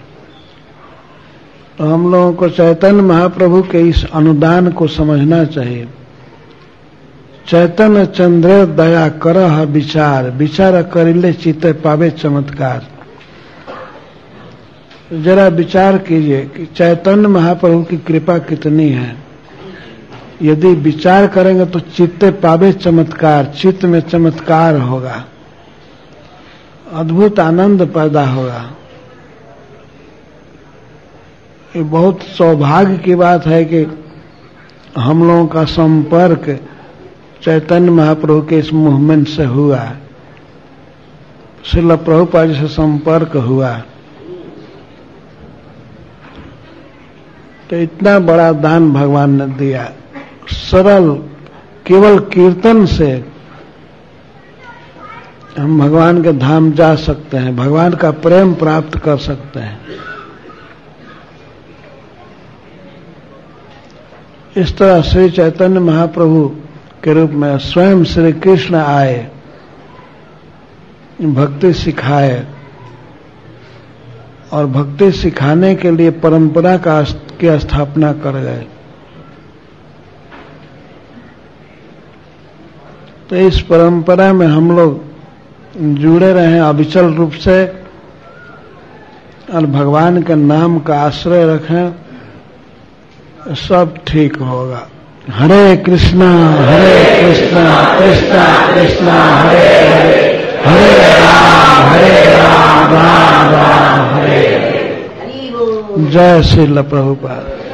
तो हम लोगों को चैतन्य महाप्रभु के इस अनुदान को समझना चाहिए। चैतन्य चंद्र दया करह विचार, विचार करिले चित्ते पावे चमत्कार। जरा विचार कीजिए कि चैतन्य महाप्रभु की कृपा कितनी है। यदि विचार करेंगे तो चित्ते पावे चमत्कार, चित्त में चमत्कार होगा, अद्भुत आनंद पैदा होगा। ये बहुत सौभाग्य की बात है कि हम लोगों का संपर्क चैतन्य महाप्रभु के इस मूवमेंट से हुआ, श्रील प्रभुपाद से संपर्क हुआ। तो इतना बड़ा दान भगवान ने दिया। सरल केवल कीर्तन से हम भगवान के धाम जा सकते हैं, भगवान का प्रेम प्राप्त कर सकते हैं। इस तरह श्री चैतन्य महाप्रभु के रूप में स्वयं श्री कृष्ण आए, भक्ति सिखाए और भक्ति सिखाने के लिए परंपरा की स्थापना कर गए। तो इस परंपरा में हम लोग जुड़े रहे अविचल रूप से और भगवान के नाम का आश्रय रखें, सब ठीक होगा। हरे कृष्णा कृष्णा कृष्णा हरे हरे, हरे राम राम राम हरे हरे। जय श्रील प्रभुपाद।